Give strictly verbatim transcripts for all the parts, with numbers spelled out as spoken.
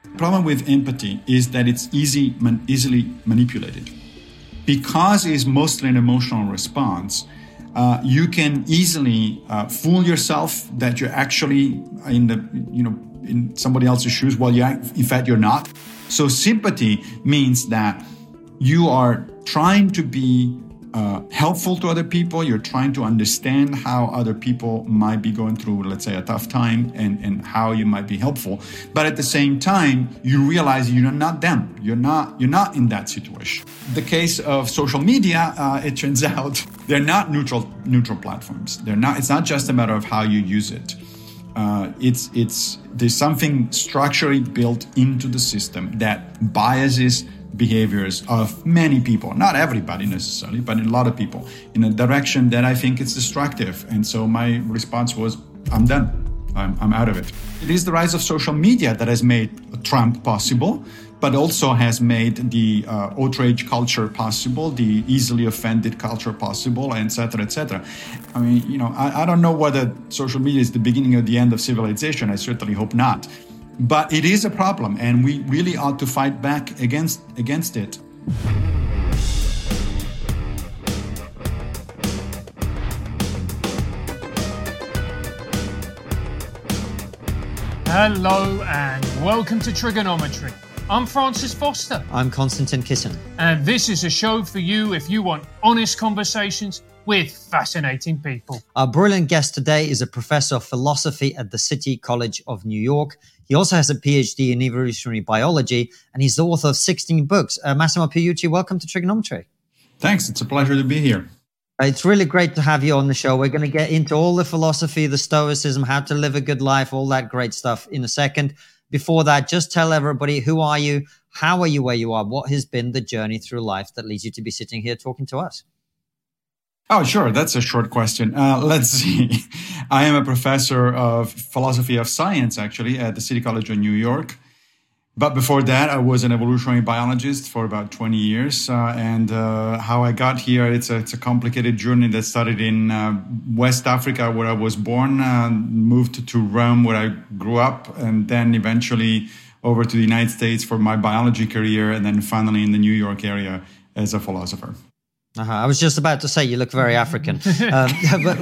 The problem with empathy is that it's easy, man, easily manipulated. Because it's mostly an emotional response, uh, you can easily uh, fool yourself that you're actually in the, you know, in somebody else's shoes while you in fact you're not. So sympathy means that you are trying to be uh, helpful to other people. You're trying to understand how other people might be going through, let's say, a tough time and, and how you might be helpful. But at the same time, you realize you're not them. You're not, you're not in that situation. The case of social media, uh, it turns out they're not neutral, neutral platforms. They're not, it's not just a matter of how you use it. Uh, it's, it's, there's something structurally built into the system that biases behaviors of many people, not everybody necessarily, but a lot of people, in a direction that I think is destructive. And so my response was, I'm done. I'm, I'm out of it. It is the rise of social media that has made Trump possible, but also has made the uh, outrage culture possible, the easily offended culture possible, et cetera, et cetera. I mean, you know, I, I don't know whether social media is the beginning or the end of civilization. I certainly hope not. But it is a problem, and we really ought to fight back against against it. Hello and welcome to Trigonometry. I'm Francis Foster. I'm Konstantin Kisin. And this is a show for you if you want honest conversations with fascinating people. Our brilliant guest today is a professor of philosophy at the City College of New York. He also has a P H D in evolutionary biology, and he's the author of sixteen books. Uh, Massimo Piucci, welcome to Trigonometry. Thanks. It's a pleasure to be here. It's really great to have you on the show. We're going to get into all the philosophy, the stoicism, how to live a good life, all that great stuff in a second. Before that, just tell everybody, who are you? How are you where you are? What has been the journey through life that leads you to be sitting here talking to us? Oh, sure. That's a short question. Uh, let's see. I am a professor of philosophy of science, actually, at the City College of New York. But before that, I was an evolutionary biologist for about twenty years. Uh, and uh, how I got here, it's a, it's a complicated journey that started in uh, West Africa, where I was born, uh, moved to Rome, where I grew up, and then eventually over to the United States for my biology career, and then finally in the New York area as a philosopher. Uh-huh. I was just about to say you look very African. um, but,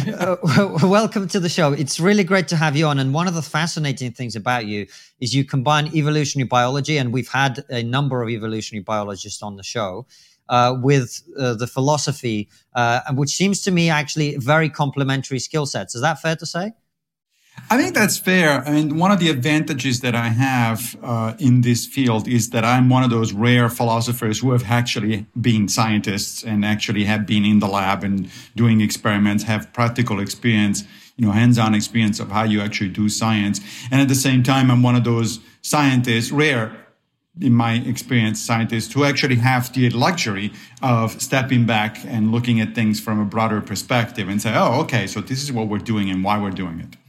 uh, welcome to the show. It's really great to have you on. And one of the fascinating things about you is you combine evolutionary biology, and we've had a number of evolutionary biologists on the show, uh, with uh, the philosophy, uh, which seems to me actually very complementary skill sets. Is that fair to say? I think that's fair. I mean, one of the advantages that I have uh, in this field is that I'm one of those rare philosophers who have actually been scientists and actually have been in the lab and doing experiments, have practical experience, you know, hands-on experience of how you actually do science. And at the same time, I'm one of those scientists, rare in my experience, scientists who actually have the luxury of stepping back and looking at things from a broader perspective and say, oh, okay, so this is what we're doing and why we're doing it.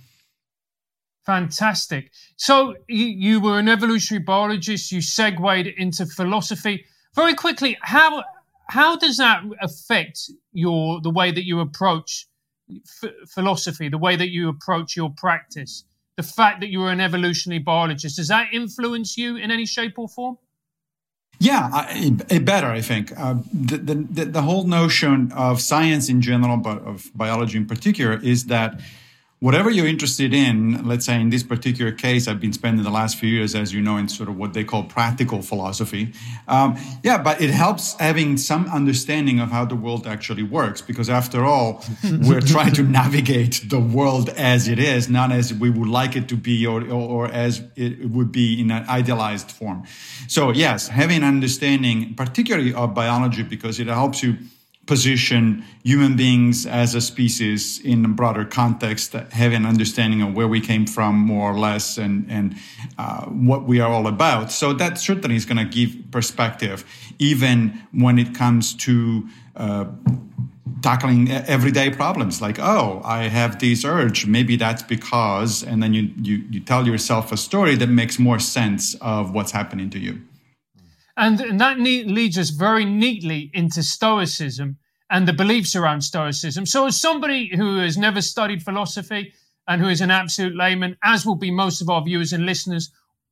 Fantastic. So you, you were an evolutionary biologist. You segued into philosophy. Very quickly, how how does that affect your the way that you approach f- philosophy, the way that you approach your practice? The fact that you were an evolutionary biologist, does that influence you in any shape or form? Yeah, I, it better, I think. Uh, the, the the whole notion of science in general, but of biology in particular, is that whatever you're interested in, let's say in this particular case, I've been spending the last few years, as you know, in sort of what they call practical philosophy. Um, yeah, but it helps having some understanding of how the world actually works, because after all, we're trying to navigate the world as it is, not as we would like it to be or, or, or as it would be in an idealized form. So yes, having an understanding, particularly of biology, because it helps you position human beings as a species in a broader context, have an understanding of where we came from more or less and, and uh, what we are all about. So that certainly is going to give perspective, even when it comes to uh, tackling everyday problems like, oh, I have this urge. Maybe that's because, and then you, you, you tell yourself a story that makes more sense of what's happening to you. And, and that ne- leads us very neatly into Stoicism and the beliefs around Stoicism. So as somebody who has never studied philosophy and who is an absolute layman, as will be most of our viewers and listeners,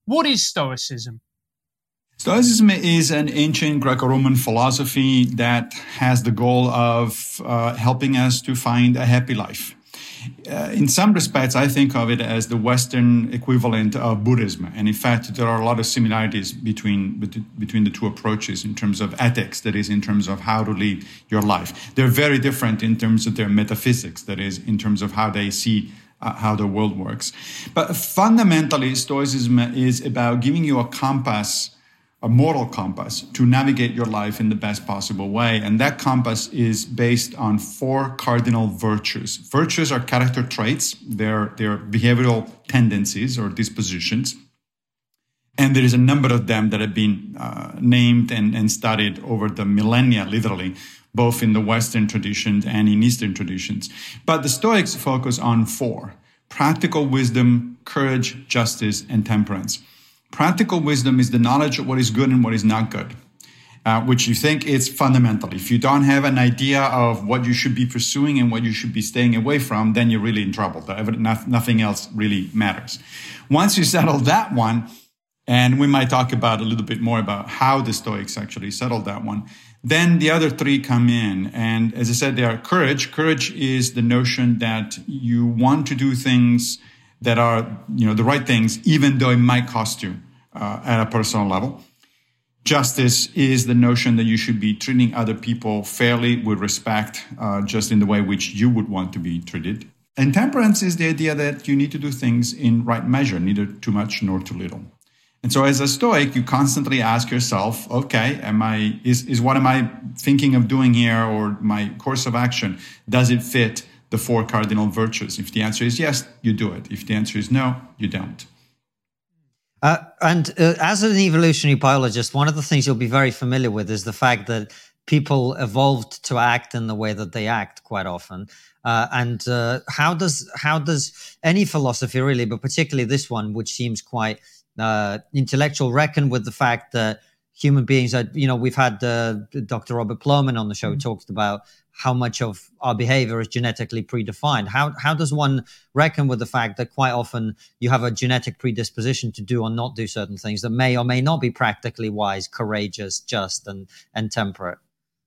What is Stoicism? Stoicism is an ancient Greco-Roman philosophy that has the goal of uh, helping us to find a happy life. Uh, in some respects, I think of it as the Western equivalent of Buddhism. And in fact, there are a lot of similarities between, between the two approaches in terms of ethics, that is, in terms of how to lead your life. They're very different in terms of their metaphysics, that is, in terms of how they see uh, how the world works. But fundamentally, Stoicism is about giving you a compass, a moral compass, to navigate your life in the best possible way. And that compass is based on four cardinal virtues. Virtues are character traits. They're, they're behavioral tendencies or dispositions. And there is a number of them that have been uh, named and, and studied over the millennia, literally, both in the Western traditions and in Eastern traditions. But the Stoics focus on four: practical wisdom, courage, justice, and temperance. Practical wisdom is the knowledge of what is good and what is not good, uh, which you think is fundamental. If you don't have an idea of what you should be pursuing and what you should be staying away from, then you're really in trouble. Nothing else really matters. Once you settle that one, and we might talk about a little bit more about how the Stoics actually settled that one, then the other three come in. And as I said, they are courage. Courage is the notion that you want to do things that are, you know, the right things, even though it might cost you uh, at a personal level. Justice is the notion that you should be treating other people fairly, with respect, uh, just in the way which you would want to be treated. And temperance is the idea that you need to do things in right measure, neither too much nor too little. And so as a Stoic, you constantly ask yourself, okay, am I, is, is what am I thinking of doing here, or my course of action, does it fit the four cardinal virtues? If the answer is yes, you do it. If the answer is no, you don't. Uh, and uh, as an evolutionary biologist, one of the things you'll be very familiar with is the fact that people evolved to act in the way that they act quite often. Uh, and uh, how does how does any philosophy really, but particularly this one, which seems quite uh, intellectual, reckon with the fact that human beings are, you know, we've had uh, Doctor Robert Plomin on the show, mm-hmm. talked about how much of our behavior is genetically predefined. How how does one reckon with the fact that quite often you have a genetic predisposition to do or not do certain things that may or may not be practically wise, courageous, just, and, and temperate?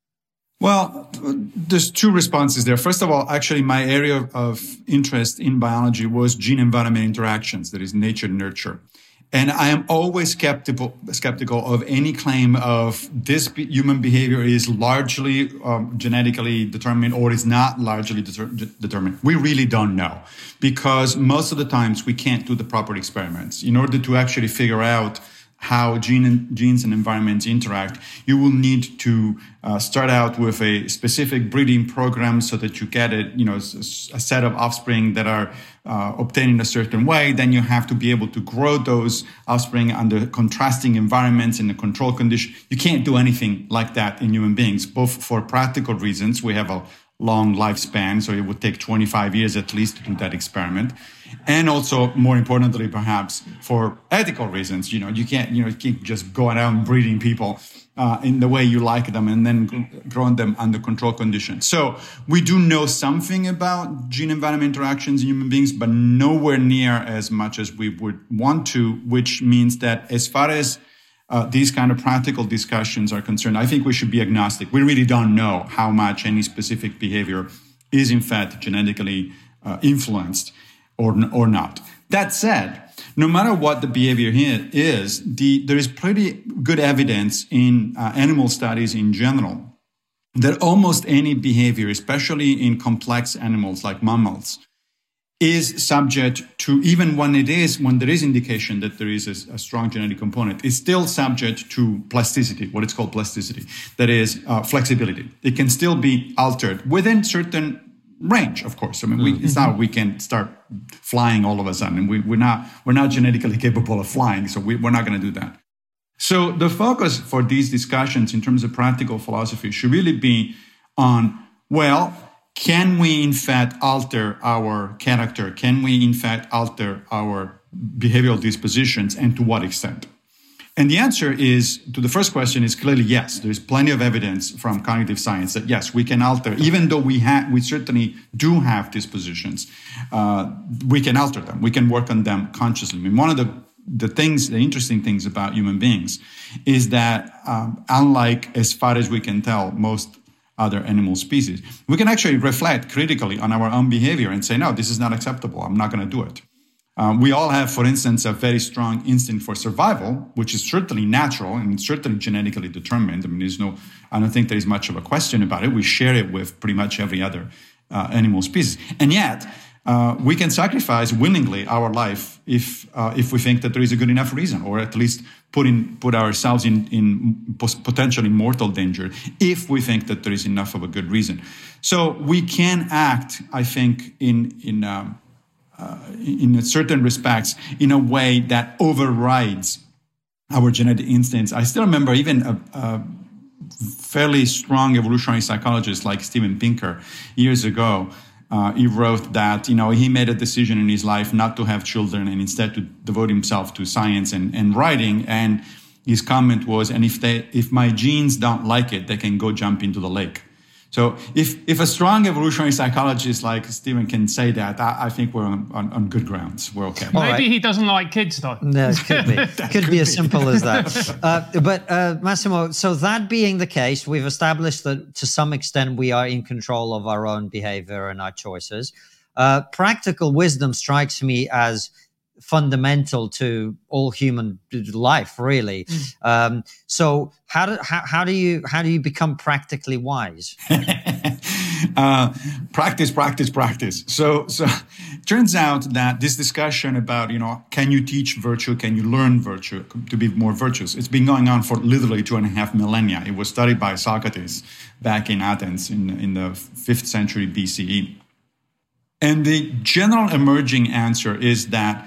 Well, there's two responses there. First of all, actually, my area of interest in biology was gene-environment interactions, that is nature-nurture. And I am always skeptical, skeptical of any claim of this human behavior is largely um, genetically determined or is not largely deter- determined. We really don't know, because most of the times we can't do the proper experiments. In order to actually figure out how gene and, genes and environments interact, you will need to uh, start out with a specific breeding program so that you get a, you know, a, a set of offspring that are uh, obtained in a certain way. Then you have to be able to grow those offspring under contrasting environments in a control condition. You can't do anything like that in human beings, both for practical reasons. We have a long lifespan, so it would take twenty-five years at least to do that experiment. And also, more importantly, perhaps, for ethical reasons. You know, you can't, you know, you can't just go around breeding people uh, in the way you like them and then growing them under control conditions. So we do know something about gene-environment interactions in human beings, but nowhere near as much as we would want to, which means that as far as Uh, these kind of practical discussions are concerned, I think we should be agnostic. We really don't know how much any specific behavior is in fact genetically uh, influenced or, or not. That said, no matter what the behavior is, the, there is pretty good evidence in uh, animal studies in general that almost any behavior, especially in complex animals like mammals, is subject to, even when it is, when there is indication that there is a, a strong genetic component, it's still subject to plasticity, what it's called plasticity, that is uh, flexibility. It can still be altered within certain range, of course. I mean, we, mm-hmm. it's not we can start flying all of a sudden. We, we're not we're not genetically capable of flying, so we, we're not going to do that. So the focus for these discussions in terms of practical philosophy should really be on, well, can we in fact alter our character? Can we in fact alter our behavioral dispositions, and to what extent? And the answer is, to the first question, is clearly yes. There's plenty of evidence from cognitive science that yes, we can alter, even though we have, we certainly do have dispositions, uh, we can alter them. We can work on them consciously. I mean, one of the the things, the interesting things about human beings is that um, unlike, as far as we can tell, most other animal species, we can actually reflect critically on our own behavior and say, no, this is not acceptable. I'm not going to do it. Um, we all have, for instance, a very strong instinct for survival, which is certainly natural and certainly genetically determined. I mean, there's no, I don't think there is much of a question about it. We share it with pretty much every other uh, animal species. And yet, uh, we can sacrifice willingly our life if uh, if we think that there is a good enough reason, or at least put in put ourselves in, in potentially mortal danger if we think that there is enough of a good reason. So we can act, I think, in in um, uh, in certain respects in a way that overrides our genetic instincts. I still remember even a, a fairly strong evolutionary psychologist like Steven Pinker years ago. Uh, he wrote that, you know, he made a decision in his life not to have children and instead to devote himself to science and, and writing. And his comment was, and if they, if my genes don't like it, they can go jump into the lake. So if, if a strong evolutionary psychologist like Steven can say that, I, I think we're on, on, on good grounds. We're okay. Maybe right. He doesn't like kids, though. No, it could be. could, could be, be as simple as that. Uh, but uh, Massimo, so that being the case, we've established that to some extent we are in control of our own behavior and our choices. Uh, practical wisdom strikes me as fundamental to all human life, really. Mm. Um, so how do how, how do you how do you become practically wise? uh, practice, practice, practice. So so it turns out that this discussion about, you know, can you teach virtue, can you learn virtue to be more virtuous? It's been going on for literally two and a half millennia. It was studied by Socrates back in Athens in in the fifth century B C E. And the general emerging answer is that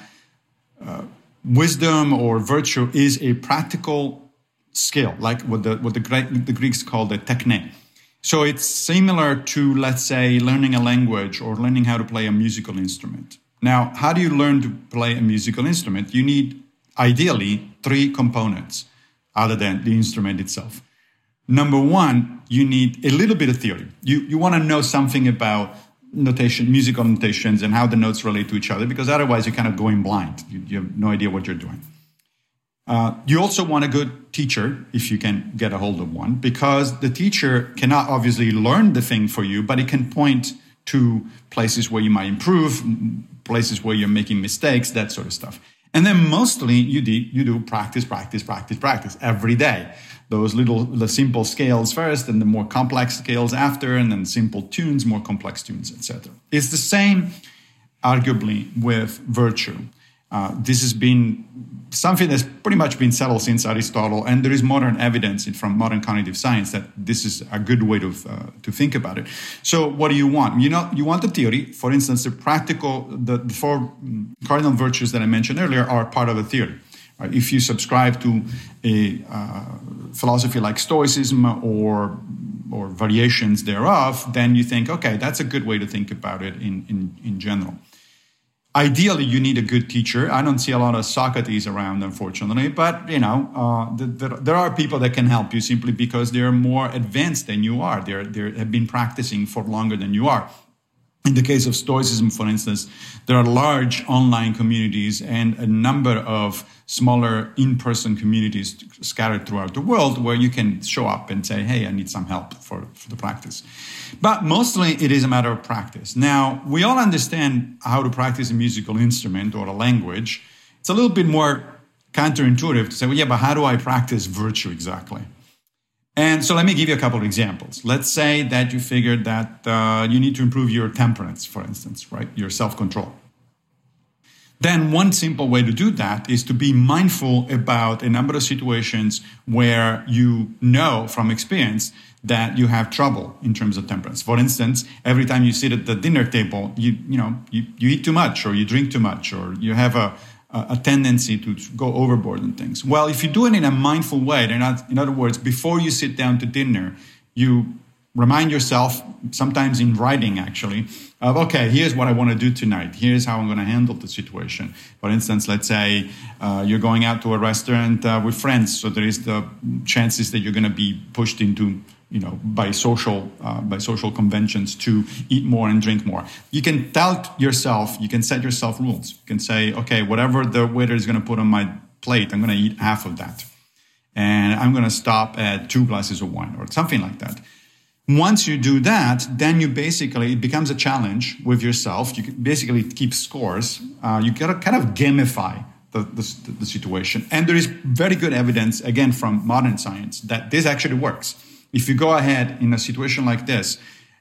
Uh, wisdom or virtue is a practical skill, like what the what the, Greek, the Greeks call the techne. So it's similar to, let's say, learning a language or learning how to play a musical instrument. Now, how do you learn to play a musical instrument? You need, ideally, three components other than the instrument itself. Number one, you need a little bit of theory. You, you want to know something about notation, musical notations, and how the notes relate to each other, because otherwise you're kind of going blind. You, you have no idea what you're doing. Uh, you also want a good teacher, if you can get a hold of one, because the teacher cannot obviously learn the thing for you, but it can point to places where you might improve, places where you're making mistakes, that sort of stuff. And then mostly you do, you do practice, practice, practice, practice every day. Those little, the simple scales first, and the more complex scales after, and then simple tunes, more complex tunes, et cetera. It's the same, arguably, with virtue. Uh, this has been something that's pretty much been settled since Aristotle, and there is modern evidence from modern cognitive science that this is a good way to uh, to think about it. So, what do you want? You know, you want the theory. For instance, the practical, the, the four cardinal virtues that I mentioned earlier are part of a theory. Uh, if you subscribe to a uh, philosophy like Stoicism or or variations thereof, then you think, okay, that's a good way to think about it in, in, in general. Ideally, you need a good teacher. I don't see a lot of Socrates around, unfortunately, but, you know, uh, the, the, there are people that can help you simply because they're more advanced than you are. They're, they have been practicing for longer than you are. In the case of Stoicism, for instance, there are large online communities and a number of smaller in-person communities scattered throughout the world where you can show up and say, hey, I need some help for, for the practice. But mostly it is a matter of practice. Now, we all understand how to practice a musical instrument or a language. It's a little bit more counterintuitive to say, well, yeah, but how do I practice virtue exactly? And so let me give you a couple of examples. Let's say that you figured that uh, you need to improve your temperance, for instance, right? Your self-control. Then one simple way to do that is to be mindful about a number of situations where you know from experience that you have trouble in terms of temperance. For instance, every time you sit at the dinner table, you you know you, you eat too much, or you drink too much, or you have a a tendency to go overboard in things. Well, if you do it in a mindful way, they're not, in other words, before you sit down to dinner, you remind yourself, sometimes in writing actually, of, okay, here's what I want to do tonight. Here's how I'm going to handle the situation. For instance, let's say uh, you're going out to a restaurant uh, with friends, so there is the chances that you're going to be pushed into you know, by social uh, by social conventions to eat more and drink more. You can tell yourself, you can set yourself rules. You can say, okay, whatever the waiter is going to put on my plate, I'm going to eat half of that. And I'm going to stop at two glasses of wine or something like that. Once you do that, then you basically, it becomes a challenge with yourself. You can basically keep scores. Uh, you got to kind of gamify the, the, the situation. And there is very good evidence, again, from modern science that this actually works. If you go ahead in a situation like this,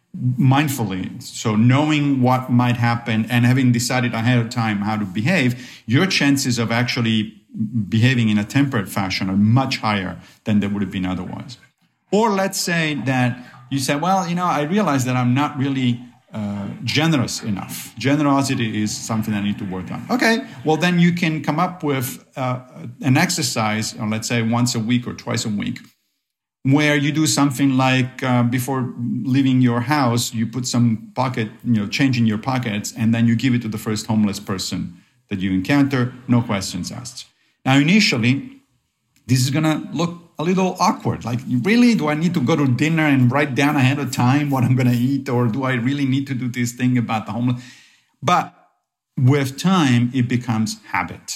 mindfully, so knowing what might happen and having decided ahead of time how to behave, your chances of actually behaving in a temperate fashion are much higher than they would have been otherwise. Or let's say that you say, well, you know, I realize that I'm not really uh, generous enough. Generosity is something I need to work on. Okay, well, then you can come up with uh, an exercise, or let's say once a week or twice a week, where you do something like uh, before leaving your house, you put some pocket, you know, change in your pockets, and then you give it to the first homeless person that you encounter, no questions asked. Now, initially, this is going to look a little awkward. Like, really, do I need to go to dinner and write down ahead of time what I'm going to eat? Or do I really need to do this thing about the homeless? But with time, it becomes habit.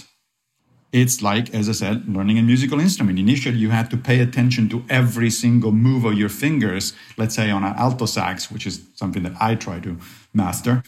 It's like, as I said, learning a musical instrument. Initially, you had to pay attention to every single move of your fingers, let's say on an alto sax, which is something that I try to master.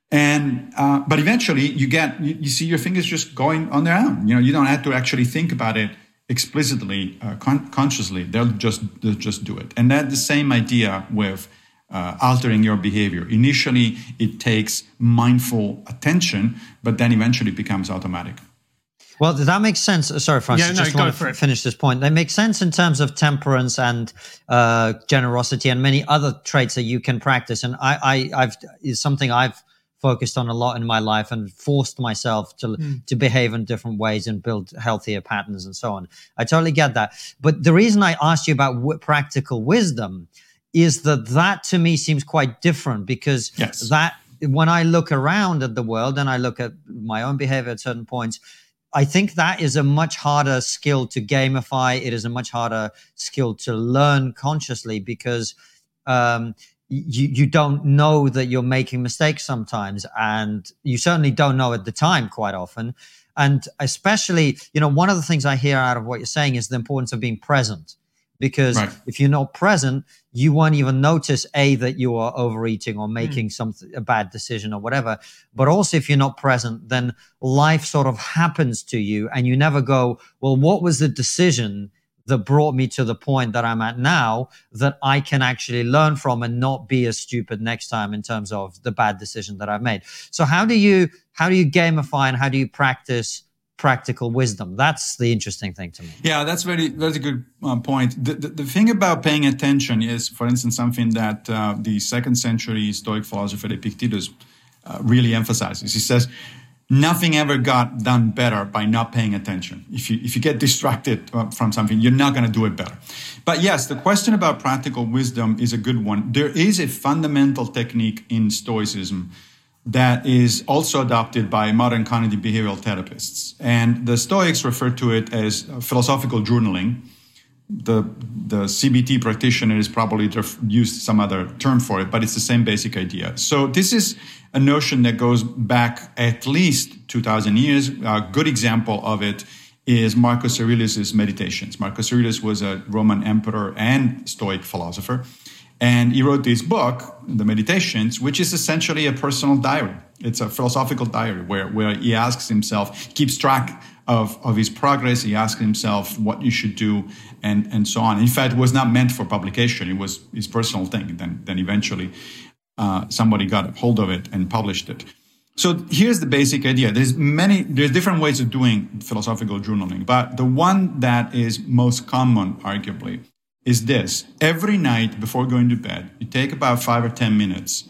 And uh, but eventually, you get you, you see your fingers just going on their own. You know, you don't have to actually think about it explicitly, uh, con- consciously. They'll just they'll just do it. And that's the same idea with uh, altering your behavior. Initially, it takes mindful attention, but then eventually it becomes automatic. Well, does that make sense? Sorry, Francis, yeah, no, just want to f- finish this point. They make sense in terms of temperance and uh, generosity and many other traits that you can practice. And I, I, I've is something I've focused on a lot in my life and forced myself to mm. to behave in different ways and build healthier patterns and so on. I totally get that. But the reason I asked you about w- practical wisdom is that that to me seems quite different, because yes. that when I look around at the world and I look at my own behavior at certain points, I think that is a much harder skill to gamify. It is a much harder skill to learn consciously, because um, you, you don't know that you're making mistakes sometimes. And you certainly don't know at the time quite often. And especially, you know, one of the things I hear out of what you're saying is the importance of being present. Because right. if you're not present, you won't even notice, A, that you are overeating or making mm. something, a bad decision or whatever. But also, if you're not present, then life sort of happens to you and you never go, well, what was the decision that brought me to the point that I'm at now that I can actually learn from and not be as stupid next time in terms of the bad decision that I've made. So how do you, how do you gamify and how do you practice practical wisdom? That's the interesting thing to me. Yeah, that's very, that's a good uh, point. The, the, the thing about paying attention is, for instance, something that uh, the second century Stoic philosopher Epictetus uh, really emphasizes. He says, nothing ever got done better by not paying attention. If you, if you get distracted from something, you're not going to do it better. But yes, the question about practical wisdom is a good one. There is a fundamental technique in Stoicism that is also adopted by modern cognitive behavioral therapists. And the Stoics refer to it as philosophical journaling. The, the C B T practitioners probably used some other term for it, but it's the same basic idea. So this is a notion that goes back at least two thousand years. A good example of it is Marcus Aurelius' Meditations. Marcus Aurelius was a Roman emperor and Stoic philosopher. And he wrote this book, The Meditations, which is essentially a personal diary. It's a philosophical diary where, where he asks himself, he keeps track of, of his progress. He asks himself what you should do and, and so on. In fact, it was not meant for publication. It was his personal thing. Then, then eventually uh, somebody got a hold of it and published it. So here's the basic idea. There's many, there's different ways of doing philosophical journaling, but the one that is most common, arguably, is this. Every night before going to bed, you take about five or ten minutes,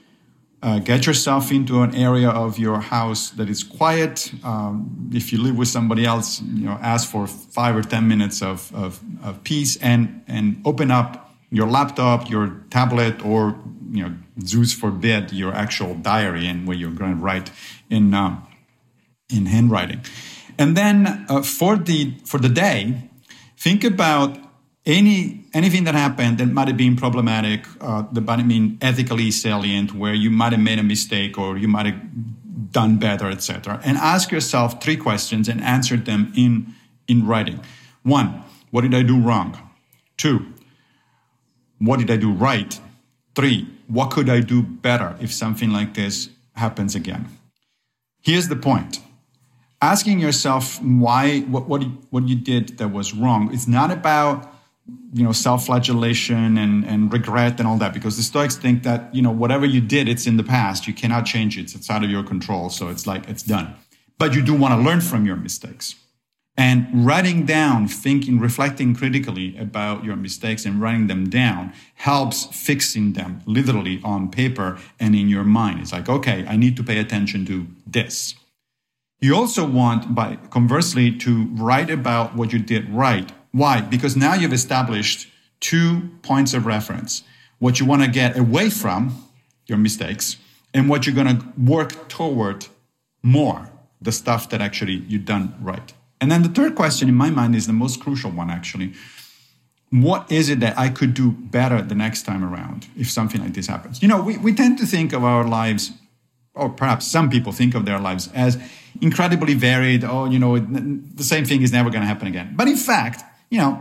uh, get yourself into an area of your house that is quiet. Um, if you live with somebody else, you know, ask for five or ten minutes of, of, of peace and, and open up your laptop, your tablet, or, you know, Zeus forbid, your actual diary, and where you're going to write in, uh, in handwriting. And then uh, for the, for the day, think about any anything that happened that might have been problematic, uh, that might have been ethically salient, where you might have made a mistake or you might have done better, et cetera. And ask yourself three questions and answer them in, in writing. One, what did I do wrong? Two, what did I do right? Three, what could I do better if something like this happens again? Here's the point. Asking yourself why, what, what, you, what you did that was wrong, it's not about, you know, self-flagellation and, and regret and all that, because the Stoics think that, you know, whatever you did, it's in the past. You cannot change it. It's out of your control. So it's like, it's done. But you do want to learn from your mistakes. And writing down, thinking, reflecting critically about your mistakes and writing them down helps fixing them literally on paper and in your mind. It's like, okay, I need to pay attention to this. You also want, by conversely, to write about what you did right. Why? Because now you've established two points of reference. What you want to get away from, your mistakes, and what you're going to work toward more, the stuff that actually you've done right. And then the third question in my mind is the most crucial one, actually. What is it that I could do better the next time around if something like this happens? You know, we, we tend to think of our lives, or perhaps some people think of their lives as incredibly varied. Oh, you know, the same thing is never going to happen again. But in fact, you know,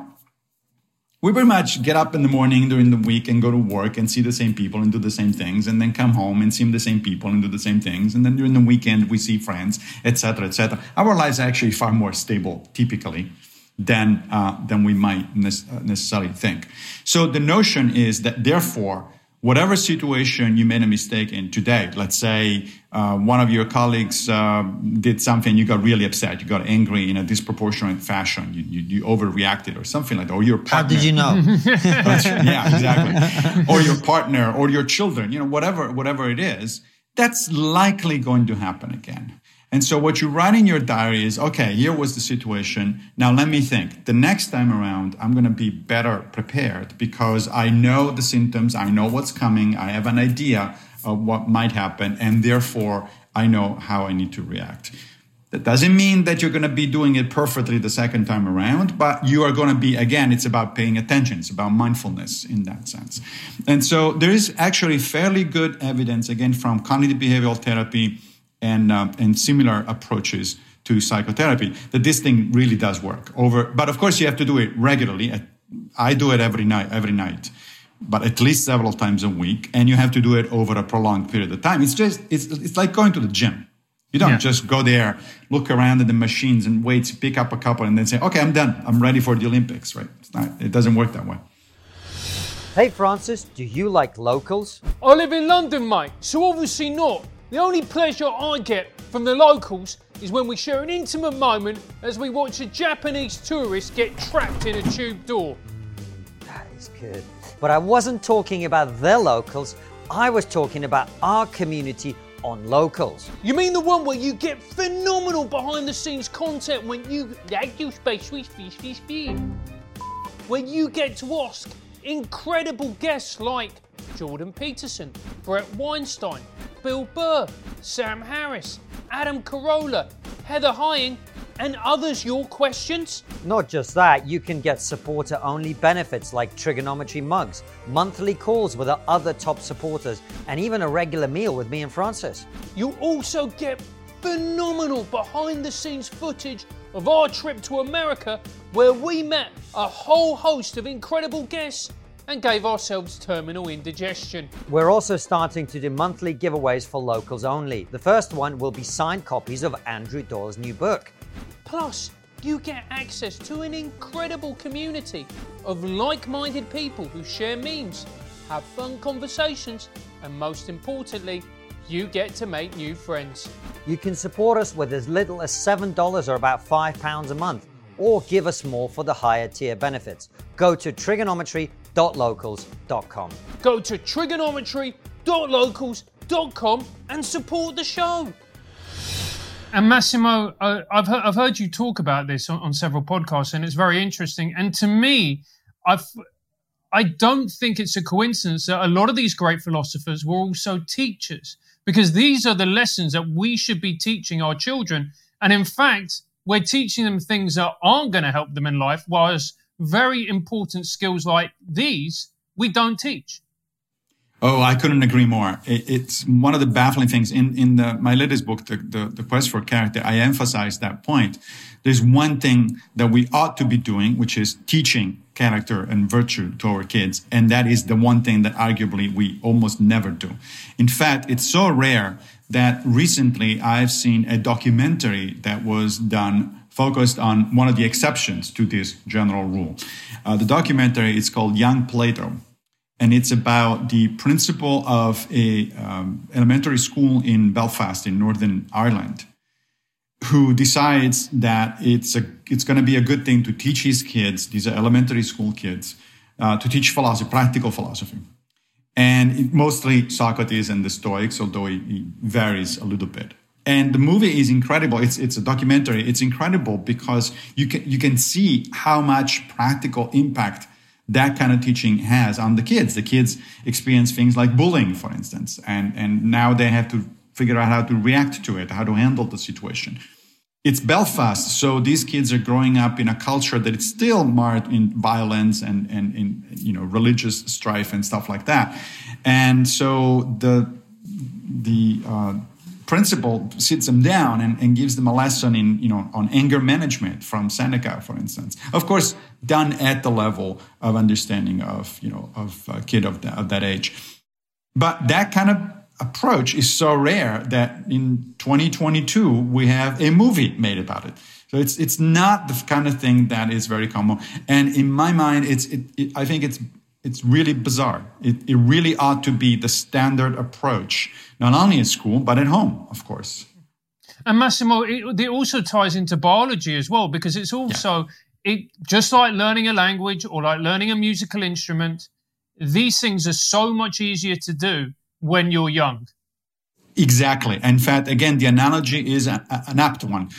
we pretty much get up in the morning during the week and go to work and see the same people and do the same things, and then come home and see the same people and do the same things. And then during the weekend, we see friends, et cetera, et cetera. Our lives are actually far more stable, typically, than, uh, than we might ne- necessarily think. So the notion is that, therefore, whatever situation you made a mistake in today, let's say uh, one of your colleagues uh, did something, you got really upset, you got angry in a disproportionate fashion, you, you, you overreacted or something like that, or your partner. How did you know? Yeah, exactly. Or your partner or your children, you know, whatever, whatever it is, that's likely going to happen again. And so what you write in your diary is, okay, here was the situation. Now let me think. The next time around, I'm going to be better prepared because I know the symptoms. I know what's coming. I have an idea of what might happen. And therefore, I know how I need to react. That doesn't mean that you're going to be doing it perfectly the second time around, but you are going to be, again, it's about paying attention. It's about mindfulness in that sense. And so there is actually fairly good evidence, again, from cognitive behavioral therapy and uh, and similar approaches to psychotherapy, that this thing really does work. Over, but of course you have to do it regularly. I do it every night, every night, but at least several times a week, and you have to do it over a prolonged period of time. It's just it's it's like going to the gym. You don't yeah. just go there, look around at the machines and wait, pick up a couple, and then say, "Okay, I'm done. I'm ready for the Olympics." Right? It's not, it doesn't work that way. Hey, Francis, do you like locals? I live in London, mate, so obviously not. The only pleasure I get from the locals is when we share an intimate moment as we watch a Japanese tourist get trapped in a tube door. That is good. But I wasn't talking about the locals. I was talking about our community on Locals. You mean the one where you get phenomenal behind-the-scenes content when you... where you get to ask incredible guests like Jordan Peterson, Brett Weinstein, Bill Burr, Sam Harris, Adam Carolla, Heather Hying, and others your questions? Not just that, you can get supporter-only benefits like trigonometry mugs, monthly calls with our other top supporters, and even a regular meal with me and Francis. You also get phenomenal behind-the-scenes footage of our trip to America, where we met a whole host of incredible guests and gave ourselves terminal indigestion. We're also starting to do monthly giveaways for Locals only. The first one will be signed copies of Andrew Doyle's new book. Plus, you get access to an incredible community of like-minded people who share memes, have fun conversations, and most importantly, you get to make new friends. You can support us with as little as seven dollars or about five pounds a month, or give us more for the higher tier benefits. Go to trigonometry dot locals dot com. Go to trigonometry dot locals dot com and support the show. And Massimo, uh, I've, heard, I've heard you talk about this on, on several podcasts, and it's very interesting. And to me, I've, I don't think it's a coincidence that a lot of these great philosophers were also teachers, because these are the lessons that we should be teaching our children. And in fact, we're teaching them things that aren't going to help them in life, whereas very important skills like these we don't teach. Oh, I couldn't agree more. It, it's one of the baffling things in, in the, my latest book, the, the, the Quest for Character. I emphasize that point. There's one thing that we ought to be doing, which is teaching character and virtue to our kids. And that is the one thing that arguably we almost never do. In fact, it's so rare that recently I've seen a documentary that was done focused on one of the exceptions to this general rule. Uh, the documentary is called Young Plato. And it's about the principal of a um, elementary school in Belfast in Northern Ireland, who decides that it's a it's going to be a good thing to teach his kids, these are elementary school kids, uh, to teach philosophy, practical philosophy. And it, mostly Socrates and the Stoics, although it, it varies a little bit. And the movie is incredible. It's it's a documentary. It's incredible because you can you can see how much practical impact that kind of teaching has on the kids. The kids experience things like bullying, for instance, and, and now they have to figure out how to react to it, how to handle the situation. It's Belfast, so these kids are growing up in a culture that is still marred in violence and, and in, you know, religious strife and stuff like that. And so the the uh, principal sits them down and, and gives them a lesson in, you know, on anger management from Seneca, for instance. Of course, done at the level of understanding of, you know, of a kid of, the, of that age. But that kind of approach is so rare that in twenty twenty-two, we have a movie made about it. So it's it's not the kind of thing that is very common. And in my mind, it's it, it, I think it's it's really bizarre. It, it really ought to be the standard approach, not only at school, but at home, of course. And Massimo, it, it also ties into biology as well, because it's also, yeah. it just like learning a language or like learning a musical instrument, these things are so much easier to do when you're young. Exactly. In fact, again, the analogy is a, a, an apt one.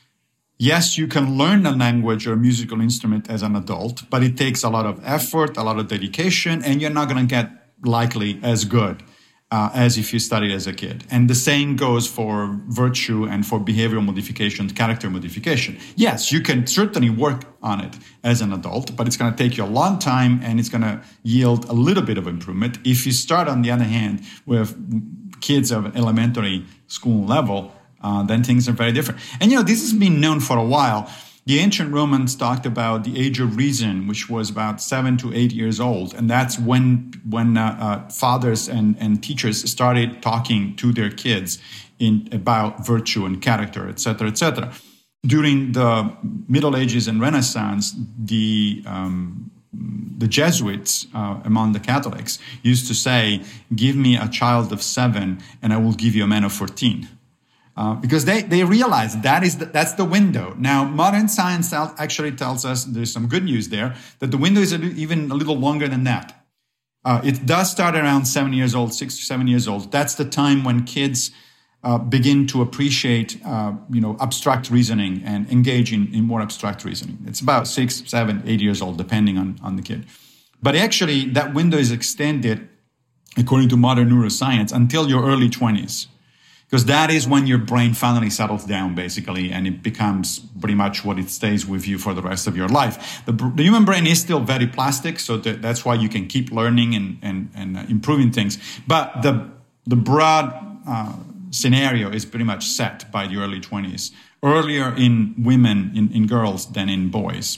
Yes, you can learn a language or a musical instrument as an adult, but it takes a lot of effort, a lot of dedication, and you're not going to get likely as good uh, as if you studied as a kid. And the same goes for virtue and for behavioral modification, character modification. Yes, you can certainly work on it as an adult, but it's going to take you a long time and it's going to yield a little bit of improvement. If you start, on the other hand, with kids of elementary school level, Uh, then things are very different. And, you know, this has been known for a while. The ancient Romans talked about the age of reason, which was about seven to eight years old. And that's when when uh, uh, fathers and, and teachers started talking to their kids in about virtue and character, et cetera, et cetera. During the Middle Ages and Renaissance, the um, the Jesuits uh, among the Catholics used to say, give me a child of seven and I will give you a man of fourteen. Uh, because they, they realize that is the, that's the window. Now, modern science actually tells us, there's some good news there, that the window is a, even a little longer than that. Uh, it does start around seven years old, six to seven years old. That's the time when kids uh, begin to appreciate, uh, you know, abstract reasoning and engage in, in more abstract reasoning. It's about six, seven, eight years old, depending on, on the kid. But actually, that window is extended, according to modern neuroscience, until your early twenties. Because that is when your brain finally settles down, basically, and it becomes pretty much what it stays with you for the rest of your life. The, the human brain is still very plastic, so that, that's why you can keep learning and, and, and uh, improving things. But the, the broad uh, scenario is pretty much set by the early twenties. Earlier in women, in, in girls, than in boys,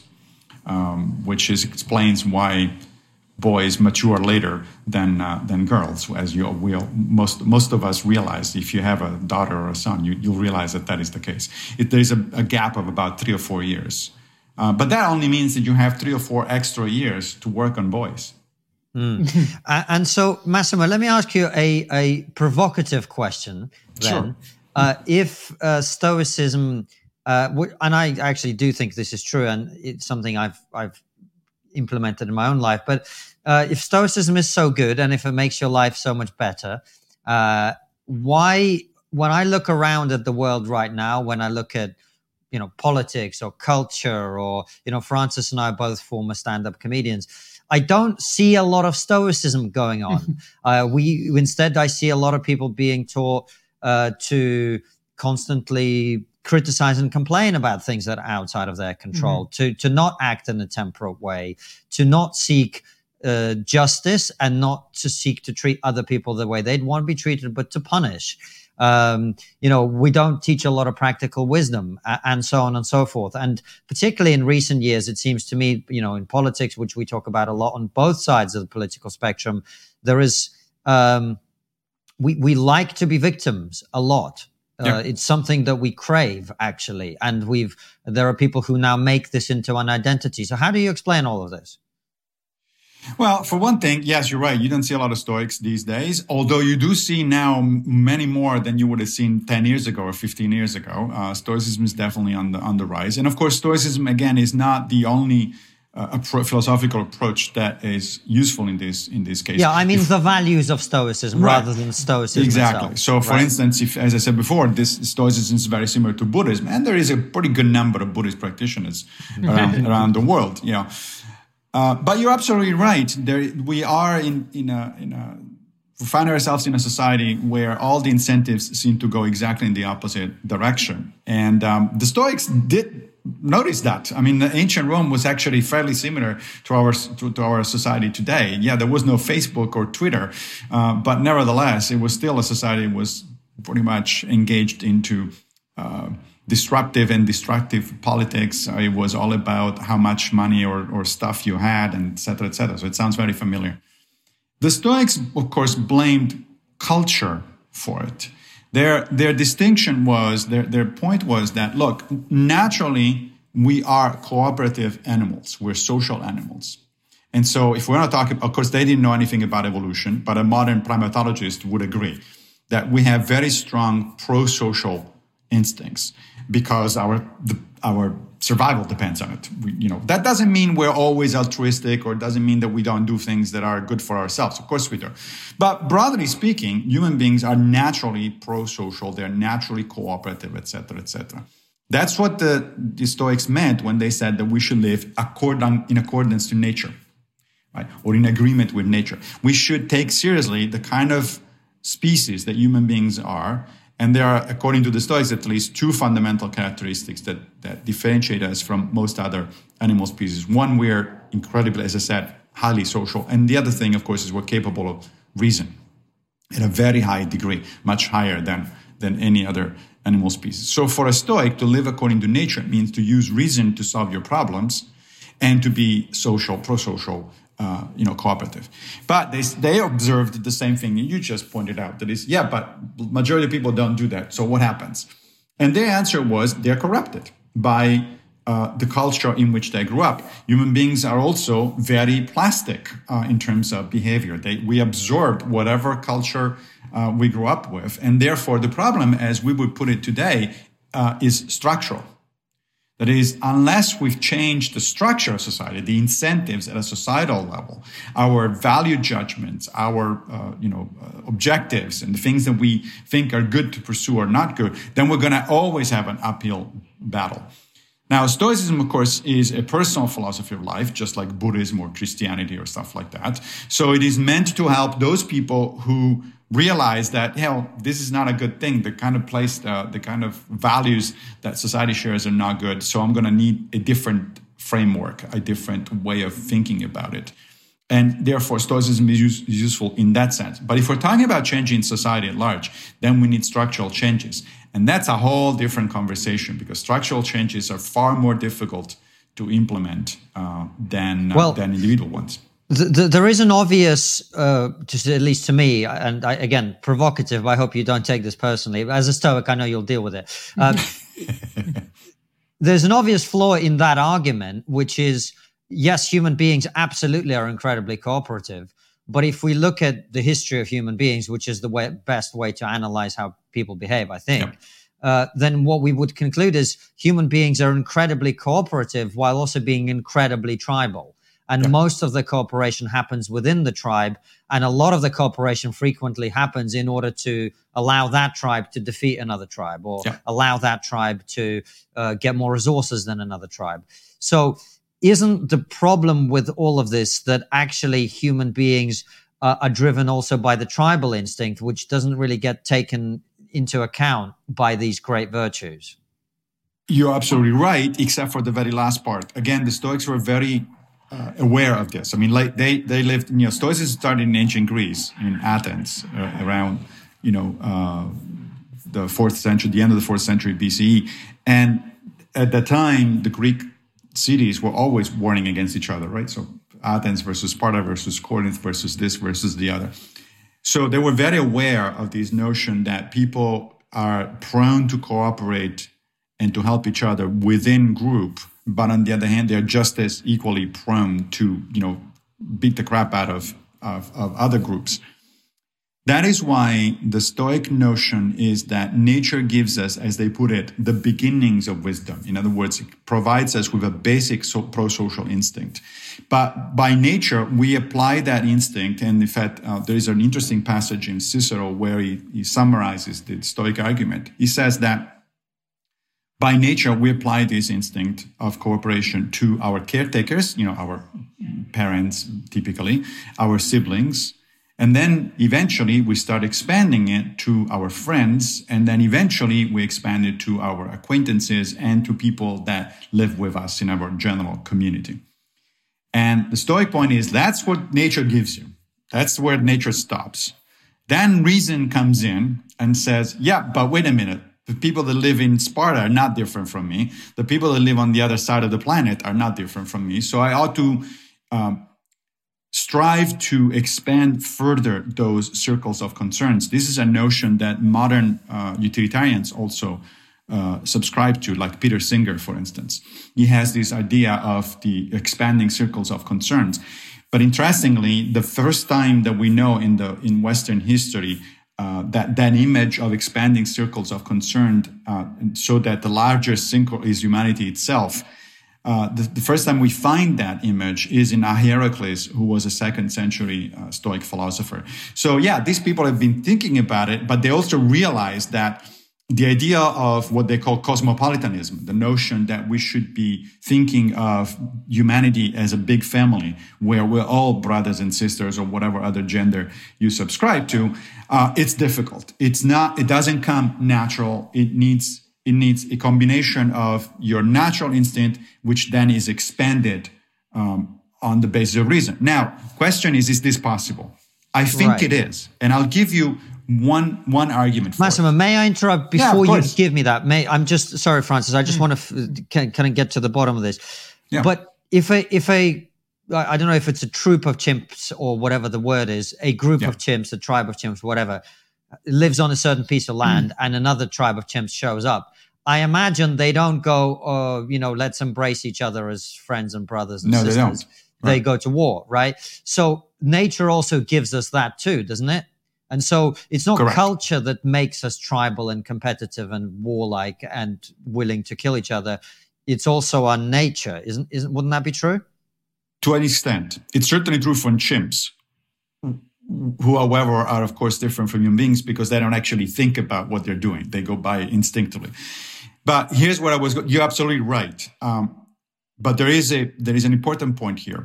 um, which is, explains why boys mature later than uh, than girls, as you will most most of us realize. If you have a daughter or a son, you, you'll realize that that is the case. It, there's a, a gap of about three or four years, uh, but that only means that you have three or four extra years to work on boys. Mm. And so, Massimo, let me ask you a a provocative question. Then, sure. uh, if uh, Stoicism, uh, w- and I actually do think this is true, and it's something I've I've implemented in my own life, but uh, if Stoicism is so good and if it makes your life so much better, uh, why, when I look around at the world right now, when I look at, you know, politics or culture, or, you know, Francis and I are both former stand-up comedians, I don't see a lot of Stoicism going on. uh, we instead, I see a lot of people being taught uh, to constantly criticize and complain about things that are outside of their control, mm-hmm. to to not act in a temperate way, to not seek uh, justice, and not to seek to treat other people the way they'd want to be treated, but to punish. Um, you know, we don't teach a lot of practical wisdom, uh, and so on and so forth. And particularly in recent years, it seems to me, you know, in politics, which we talk about a lot on both sides of the political spectrum, there is, um, we, we like to be victims a lot. Uh, yeah. It's something that we crave, actually. And we've, there are people who now make this into an identity. So how do you explain all of this? Well, for one thing, yes, you're right. You don't see a lot of Stoics these days, although you do see now many more than you would have seen ten years ago or fifteen years ago. Uh, Stoicism is definitely on the on the rise. And of course, Stoicism, again, is not the only uh, appro- philosophical approach that is useful in this in this case. Yeah, I mean if, the values of Stoicism right. rather than Stoicism Exactly. itself, so, for right? instance, if, as I said before, this Stoicism is very similar to Buddhism, and there is a pretty good number of Buddhist practitioners around, around the world. Yeah. Uh, but you're absolutely right. There, we are in, in a, in a, we find ourselves in a society where all the incentives seem to go exactly in the opposite direction. And um, the Stoics did notice that. I mean, the ancient Rome was actually fairly similar to our to, to our society today. Yeah, there was no Facebook or Twitter, uh, but nevertheless, it was still a society that was pretty much engaged into Uh, disruptive and destructive politics. It was all about how much money or, or stuff you had, and et cetera, et cetera. So it sounds very familiar. The Stoics, of course, blamed culture for it. Their their distinction was, their, their point was that, look, naturally, we are cooperative animals. We're social animals. And so if we're not talking, of course, they didn't know anything about evolution, but a modern primatologist would agree that we have very strong pro-social instincts because our the, our survival depends on it. We, you know, that doesn't mean we're always altruistic, or doesn't mean that we don't do things that are good for ourselves. Of course we do. But broadly speaking, human beings are naturally pro-social. They're naturally cooperative, et cetera, et cetera. That's what the, the Stoics meant when they said that we should live accord, in accordance to nature, right? Or in agreement with nature. We should take seriously the kind of species that human beings are. And there are, according to the Stoics, at least two fundamental characteristics that, that differentiate us from most other animal species. One, we're incredibly, as I said, highly social. And the other thing, of course, is we're capable of reason at a very high degree, much higher than, than any other animal species. So for a Stoic, to live according to nature means to use reason to solve your problems and to be social, pro-social, Uh, you know, cooperative. But they they observed the same thing you just pointed out. That is, yeah, but majority of people don't do that. So what happens? And their answer was they're corrupted by uh, the culture in which they grew up. Human beings are also very plastic uh, in terms of behavior. They, we absorb whatever culture uh, we grew up with. And therefore, the problem, as we would put it today, uh, is structural. That is, unless we've changed the structure of society, the incentives at a societal level, our value judgments, our uh, you know uh, objectives, and the things that we think are good to pursue or not good, then we're going to always have an uphill battle. Now, Stoicism, of course, is a personal philosophy of life, just like Buddhism or Christianity or stuff like that. So it is meant to help those people who realize that, hell, this is not a good thing. The kind of place, uh, the kind of values that society shares are not good. So I'm going to need a different framework, a different way of thinking about it. And therefore, Stoicism is, use, is useful in that sense. But if we're talking about changing society at large, then we need structural changes. And that's a whole different conversation, because structural changes are far more difficult to implement uh, than, uh, well, than individual ones. The, the, there is an obvious, uh, just at least to me, and I, again, provocative, I hope you don't take this personally. As a Stoic, I know you'll deal with it. Um, there's an obvious flaw in that argument, which is, yes, human beings absolutely are incredibly cooperative. But if we look at the history of human beings, which is the way, best way to analyze how people behave, I think, yep. uh, then what we would conclude is human beings are incredibly cooperative while also being incredibly tribal. And yeah. most of the cooperation happens within the tribe. And a lot of the cooperation frequently happens in order to allow that tribe to defeat another tribe, or yeah. allow that tribe to uh, get more resources than another tribe. So isn't the problem with all of this that actually human beings uh, are driven also by the tribal instinct, which doesn't really get taken into account by these great virtues? You're absolutely right, except for the very last part. Again, the Stoics were very uh, aware of this. I mean, like they they lived. You know, Stoicism started in ancient Greece, in Athens, uh, around you know uh, the fourth century, the end of the fourth century B C E, and at that time, the Greek cities were always warring against each other, right? So Athens versus Sparta versus Corinth versus this versus the other. So they were very aware of this notion that people are prone to cooperate and to help each other within group, but on the other hand, they're just as equally prone to, you know, beat the crap out of, of, of other groups. That is why the Stoic notion is that nature gives us, as they put it, the beginnings of wisdom. In other words, it provides us with a basic so- pro-social instinct. But by nature, we apply that instinct. And in fact, uh, there is an interesting passage in Cicero where he, he summarizes the Stoic argument. He says that by nature, we apply this instinct of cooperation to our caretakers, you know, our parents, typically, our siblings. And then eventually we start expanding it to our friends. And then eventually we expand it to our acquaintances and to people that live with us in our general community. And the Stoic point is that's what nature gives you. That's where nature stops. Then reason comes in and says, yeah, but wait a minute. The people that live in Sparta are not different from me. The people that live on the other side of the planet are not different from me. So I ought to um, strive to expand further those circles of concerns. This is a notion that modern uh, utilitarians also uh, subscribe to, like Peter Singer, for instance. He has this idea of the expanding circles of concerns. But interestingly, the first time that we know in the in Western history uh, that that image of expanding circles of concern, uh, so that the larger circle is humanity itself, Uh, the, the first time we find that image is in Hierocles, who was a second century uh, Stoic philosopher. So yeah, these people have been thinking about it, but they also realized that the idea of what they call cosmopolitanism, the notion that we should be thinking of humanity as a big family where we're all brothers and sisters or whatever other gender you subscribe to, uh, it's difficult. It's not, it doesn't come natural. It needs It needs a combination of your natural instinct, which then is expanded um, on the basis of reason. Now, question is, is this possible? I think right. it is. And I'll give you one one argument for Massimo, it. may I interrupt before yeah, you give me that? May I'm just, sorry, Francis, I just mm. want to f- can, can I get to the bottom of this. Yeah. But if a, if a, I don't know if it's a troop of chimps or whatever the word is, a group yeah. of chimps, a tribe of chimps, whatever, lives on a certain piece of land mm. and another tribe of chimps shows up, I imagine they don't go, oh, you know, let's embrace each other as friends and brothers and no, sisters. They don't. Right. They go to war, right? So nature also gives us that too, doesn't it? And so it's not Correct. culture that makes us tribal and competitive and warlike and willing to kill each other. It's also our nature, isn't? Isn't? Wouldn't that be true? To an extent, it's certainly true for chimps, who, however, are of course different from human beings because they don't actually think about what they're doing; they go by instinctively. But here's what I was. Go- You're absolutely right. Um, but there is a there is an important point here.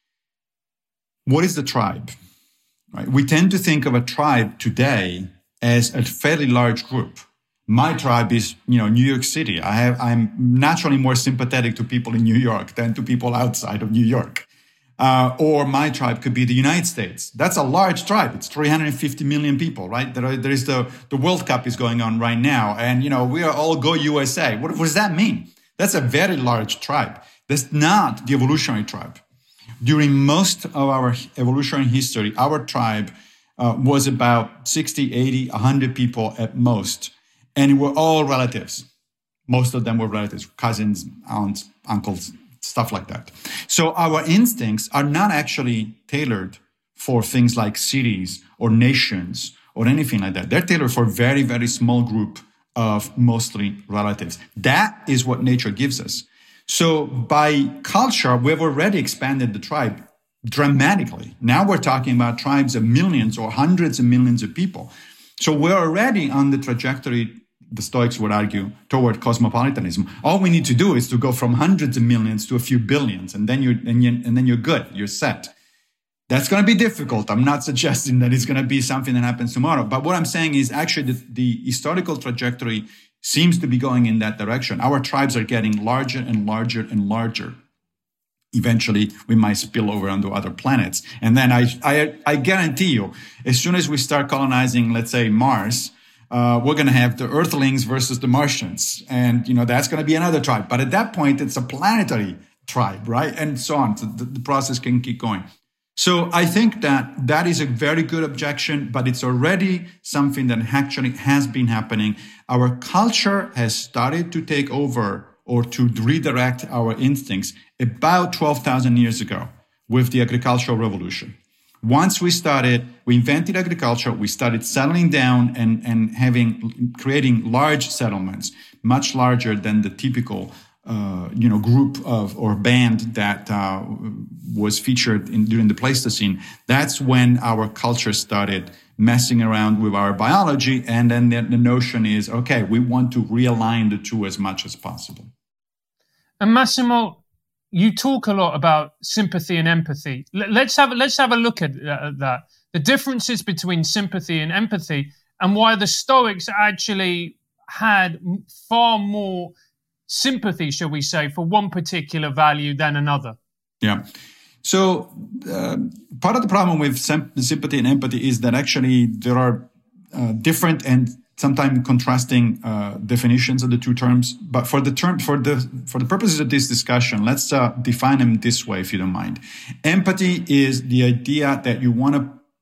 What is the tribe? Right? We tend to think of a tribe today as a fairly large group. My tribe is, you know, New York City. I have. I'm naturally more sympathetic to people in New York than to people outside of New York. Uh, or my tribe could be the United States. That's a large tribe. It's three hundred fifty million people, right? There, are, there is the, the World Cup is going on right now. And, you know, we are all go U S A. What, what does that mean? That's a very large tribe. That's not the evolutionary tribe. During most of our evolutionary history, our tribe uh, was about sixty, eighty, one hundred people at most. And we're all relatives. Most of them were relatives, cousins, aunts, uncles, stuff like that. So our instincts are not actually tailored for things like cities or nations or anything like that. They're tailored for a very, very small group of mostly relatives. That is what nature gives us. So by culture, we've already expanded the tribe dramatically. Now we're talking about tribes of millions or hundreds of millions of people. So we're already on the trajectory, the Stoics would argue, toward cosmopolitanism. All we need to do is to go from hundreds of millions to a few billions, and then you're and, you, and then you're good. You're set. That's going to be difficult. I'm not suggesting that it's going to be something that happens tomorrow. But what I'm saying is actually the, the historical trajectory seems to be going in that direction. Our tribes are getting larger and larger and larger. Eventually, we might spill over onto other planets. And then I, I, I guarantee you, as soon as we start colonizing, let's say, Mars, uh, we're going to have the Earthlings versus the Martians. And, you know, that's going to be another tribe. But at that point, it's a planetary tribe, right? And so on. So the, the process can keep going. So I think that that is a very good objection, but it's already something that actually has been happening. Our culture has started to take over or to redirect our instincts about twelve thousand years ago with the agricultural revolution. Once we started, we invented agriculture, we started settling down and, and having, creating large settlements, much larger than the typical Uh, you know, group of or band that uh, was featured in, during the Pleistocene. That's when our culture started messing around with our biology, and then the, the notion is, okay, we want to realign the two as much as possible. And Massimo, you talk a lot about sympathy and empathy. L- let's have let's have a look at uh, that. The differences between sympathy and empathy, and why the Stoics actually had far more sympathy, shall we say, for one particular value than another. Yeah. So uh, part of the problem with sympathy and empathy is that actually there are uh, different and sometimes contrasting uh, definitions of the two terms. But for the term, for the for the purposes of this discussion, let's uh, define them this way, if you don't mind. Empathy is the idea that you want to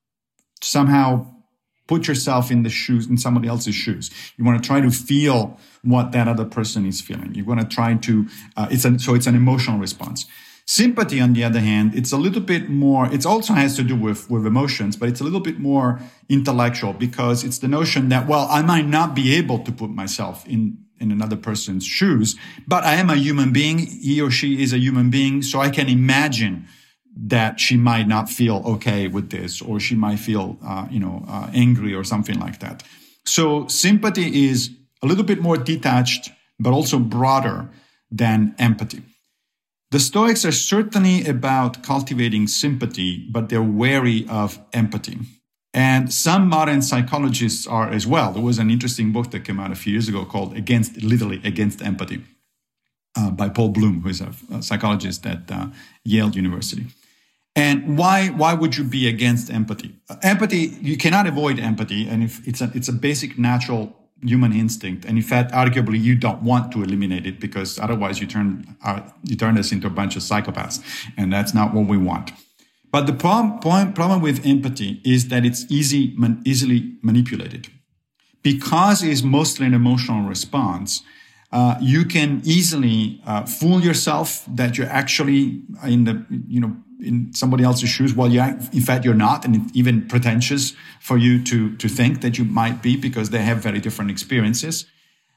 somehow put yourself in the shoes, in somebody else's shoes. You want to try to feel what that other person is feeling. You want to try to, uh, it's a, so it's an emotional response. Sympathy, on the other hand, it's a little bit more, it also has to do with, with emotions, but it's a little bit more intellectual because it's the notion that, well, I might not be able to put myself in, in another person's shoes, but I am a human being. He or she is a human being. So I can imagine that she might not feel okay with this, or she might feel, uh, you know, uh, angry or something like that. So sympathy is a little bit more detached, but also broader than empathy. The Stoics are certainly about cultivating sympathy, but they're wary of empathy. And some modern psychologists are as well. There was an interesting book that came out a few years ago called Against, literally Against Empathy, uh, by Paul Bloom, who is a, a psychologist at uh, Yale University. And why why would you be against empathy? Uh, empathy, you cannot avoid empathy, and if it's a it's a basic natural human instinct. And in fact, arguably, you don't want to eliminate it because otherwise you turn uh, you turn us into a bunch of psychopaths, and that's not what we want. But the problem problem, problem with empathy is that it's easy man, easily manipulated because it's mostly an emotional response. Uh, you can easily uh, fool yourself that you're actually in the you know. in somebody else's shoes. Well, yeah, in fact, you're not, and it's even pretentious for you to to think that you might be because they have very different experiences.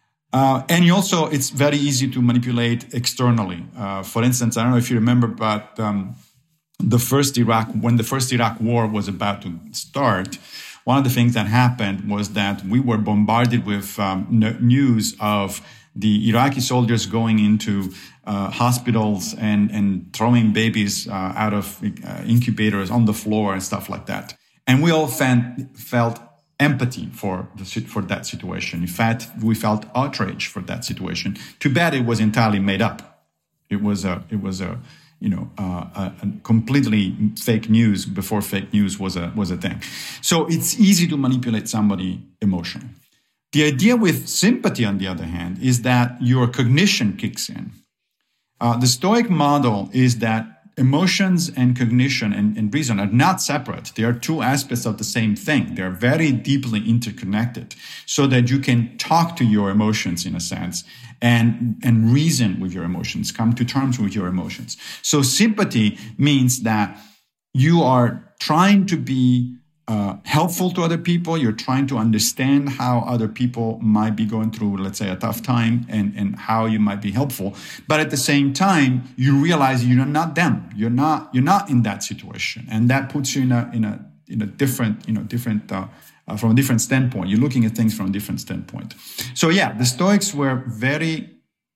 Uh, and you also, it's very easy to manipulate externally. Uh, for instance, I don't know if you remember, but um, the first Iraq, when the first Iraq war was about to start, one of the things that happened was that we were bombarded with um, news of the Iraqi soldiers going into uh, hospitals and, and throwing babies uh, out of uh, incubators on the floor and stuff like that. And we all fan, felt empathy for the, for that situation. In fact, we felt outrage for that situation. Too bad it was entirely made up. It was a, it was a, you know, uh, a, a completely fake news before fake news was a was a thing. So it's easy to manipulate somebody emotionally. The idea with sympathy, on the other hand, is that your cognition kicks in. Uh, the Stoic model is that emotions and cognition and, and reason are not separate. They are two aspects of the same thing. They're very deeply interconnected so that you can talk to your emotions, in a sense, and, and reason with your emotions, come to terms with your emotions. So sympathy means that you are trying to be Uh, helpful to other people. You're trying to understand how other people might be going through, let's say, a tough time, and, and how you might be helpful. But at the same time, you realize you're not them. You're not you're not in that situation, and that puts you in a in a in a different you know different uh, uh, from a different standpoint. You're looking at things from a different standpoint. So yeah, the Stoics were very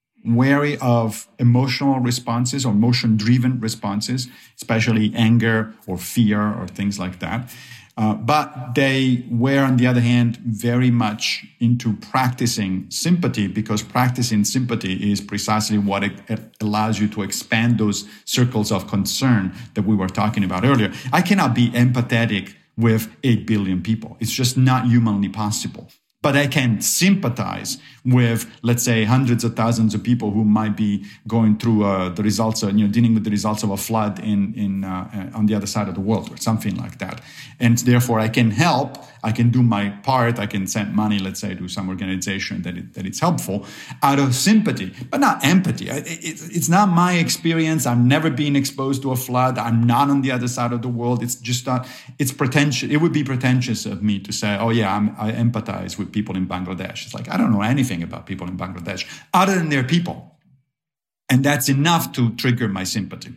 wary of emotional responses or emotion-driven responses, especially anger or fear or things like that. Uh, but they were, on the other hand, very much into practicing sympathy, because practicing sympathy is precisely what it, it allows you to expand those circles of concern that we were talking about earlier. I cannot be empathetic with eight billion people. It's just not humanly possible. But I can sympathize with, let's say, hundreds of thousands of people who might be going through uh, the results, of, you know, dealing with the results of a flood in in uh, on the other side of the world or something like that. And therefore, I can help. I can do my part. I can send money, let's say, to some organization that it, that it's helpful out of sympathy, but not empathy. It, it, it's not my experience. I've never been exposed to a flood. I'm not on the other side of the world. It's just not. It's pretentious. It would be pretentious of me to say, "Oh yeah, I'm, I empathize with people in Bangladesh." It's like, I don't know anything about people in Bangladesh other than their people. And that's enough to trigger my sympathy.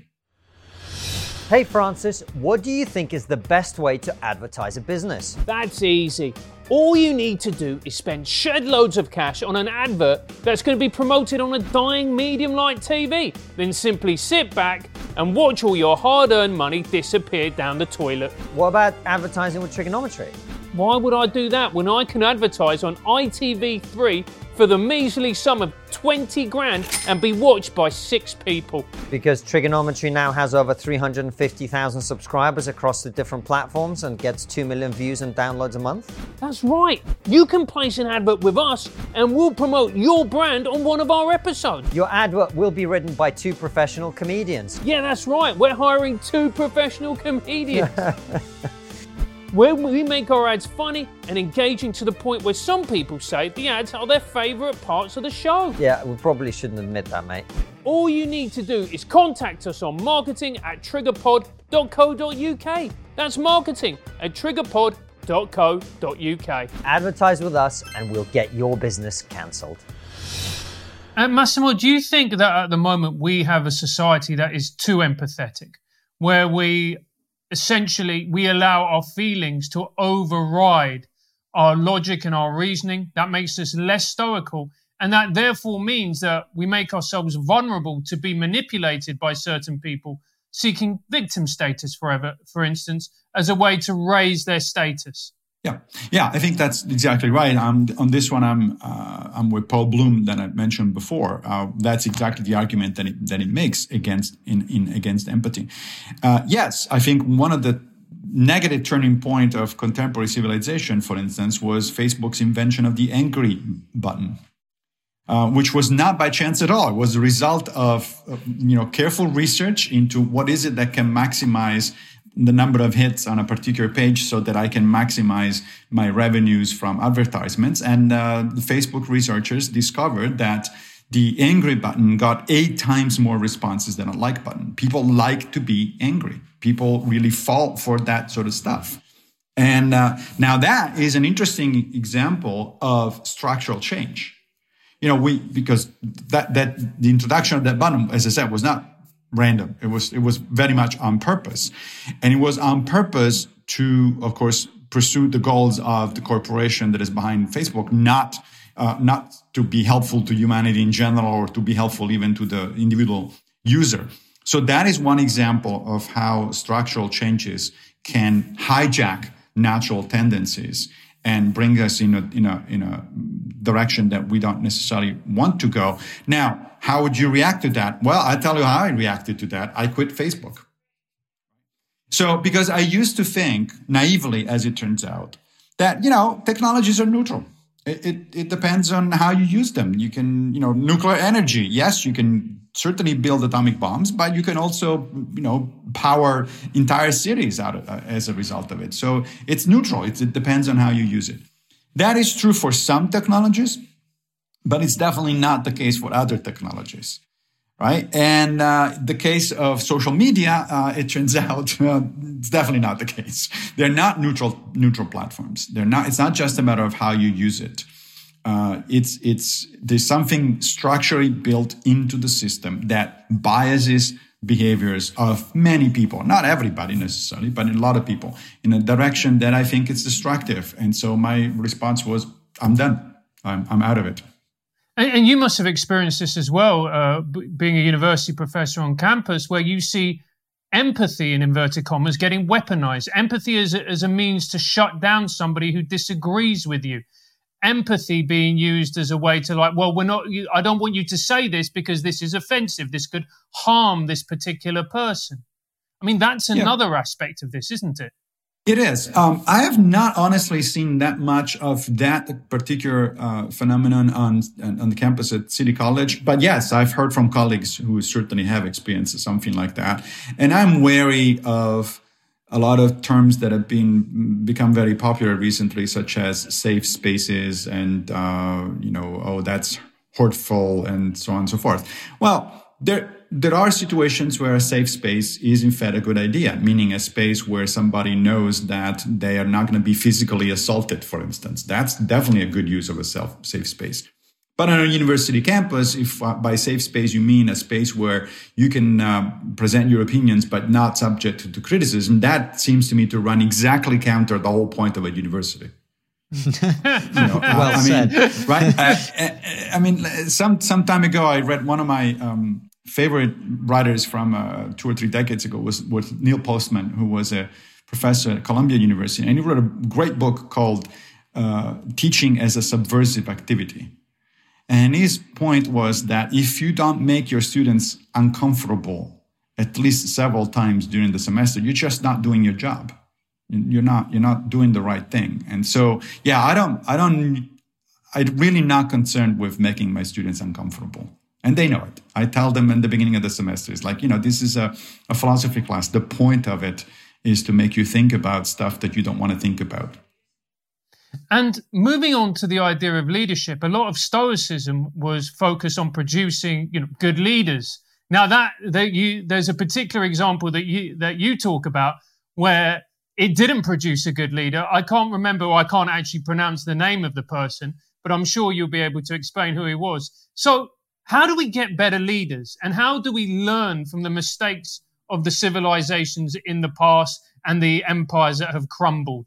Hey Francis, what do you think is the best way to advertise a business? That's easy. All you need to do is spend shed loads of cash on an advert that's going to be promoted on a dying medium like T V. Then simply sit back and watch all your hard-earned money disappear down the toilet. What about advertising with trigonometry? Why would I do that when I can advertise on I T V three for the measly sum of twenty grand and be watched by six people? Because trigonometry now has over three hundred fifty thousand subscribers across the different platforms and gets two million views and downloads a month? That's right. You can place an advert with us and we'll promote your brand on one of our episodes. Your advert will be written by two professional comedians. Yeah, that's right. We're hiring two professional comedians. Where we make our ads funny and engaging to the point where some people say the ads are their favourite parts of the show. Yeah, we probably shouldn't admit that, mate. All you need to do is contact us on marketing at triggerpod dot co dot uk. That's marketing at triggerpod dot co dot uk. Advertise with us and we'll get your business cancelled. And Massimo, do you think that at the moment we have a society that is too empathetic, where we essentially we allow our feelings to override our logic and our reasoning? That makes us less stoical, and that therefore means that we make ourselves vulnerable to be manipulated by certain people seeking victim status forever, for instance, as a way to raise their status. Yeah, yeah, I think that's exactly right. Um, on this one, I'm uh, I'm with Paul Bloom that I mentioned before. Uh, that's exactly the argument that it, that it makes against in, in against empathy. Uh, yes, I think one of the negative turning point of contemporary civilization, for instance, was Facebook's invention of the angry button, uh, which was not by chance at all. It was a result of uh, you know careful research into what is it that can maximize the number of hits on a particular page so that I can maximize my revenues from advertisements. And uh, the Facebook researchers discovered that the angry button got eight times more responses than a like button. People like to be angry. People really fall for that sort of stuff. And uh, now that is an interesting example of structural change. You know, we because that that the introduction of that button, as I said, was not random. It was it was very much on purpose. And it was on purpose to, of course, pursue the goals of the corporation that is behind Facebook, not uh, not to be helpful to humanity in general or to be helpful even to the individual user. So that is one example of how structural changes can hijack natural tendencies and bring us in a in a in a direction that we don't necessarily want to go. Now, how would you react to that? Well, I'll tell you how I reacted to that. I quit Facebook. So, because I used to think, naively, as it turns out, that, you know, technologies are neutral. It, it, it depends on how you use them. You can, you know, nuclear energy. Yes, you can certainly build atomic bombs, but you can also, you know, power entire cities out of, uh, as a result of it. So it's neutral. It's, it depends on how you use it. That is true for some technologies, but it's definitely not the case for other technologies, right? And uh, the case of social media, uh, it turns out uh, it's definitely not the case. They're not neutral neutral platforms. They're not. It's not just a matter of how you use it. Uh, it's it's there's something structurally built into the system that biases behaviors of many people, not everybody necessarily, but a lot of people, in a direction that I think is destructive. And so my response was, I'm done. I'm, I'm out of it. And, and you must have experienced this as well, uh, b- being a university professor on campus, where you see empathy, in inverted commas, getting weaponized. Empathy as a, as a means to shut down somebody who disagrees with you. Empathy being used as a way to like, well, we're not, I don't want you to say this because this is offensive. This could harm this particular person. I mean, that's another yeah. aspect of this, isn't it? It is. Um, I have not honestly seen that much of that particular uh, phenomenon on on the campus at City College. But yes, I've heard from colleagues who certainly have experienced something like that. And I'm wary of a lot of terms that have been become very popular recently, such as safe spaces and, uh, you know, oh, that's hurtful and so on and so forth. Well, there There are situations where a safe space is in fact a good idea, meaning a space where somebody knows that they are not going to be physically assaulted, for instance. That's definitely a good use of a self safe space. But on a university campus, if uh, by safe space you mean a space where you can uh, present your opinions but not subject to, to criticism, that seems to me to run exactly counter the whole point of a university. you know, well uh, I said. mean, right? uh, I mean, some some time ago, I read one of my um, favorite writers from uh, two or three decades ago was, was Neil Postman, who was a professor at Columbia University. And he wrote a great book called uh, Teaching as a Subversive Activity. And his point was that if you don't make your students uncomfortable at least several times during the semester, you're just not doing your job. You're not, you're not doing the right thing. And so, yeah, I don't, I don't, I'm really not concerned with making my students uncomfortable. And they know it. I tell them in the beginning of the semester, it's like, you know, this is a, a philosophy class. The point of it is to make you think about stuff that you don't want to think about. And moving on to the idea of leadership, a lot of Stoicism was focused on producing, you know, good leaders. Now that, that you, there's a particular example that you that you talk about where it didn't produce a good leader. I can't remember, or I can't actually pronounce the name of the person, but I'm sure you'll be able to explain who he was. So how do we get better leaders? And how do we learn from the mistakes of the civilizations in the past and the empires that have crumbled?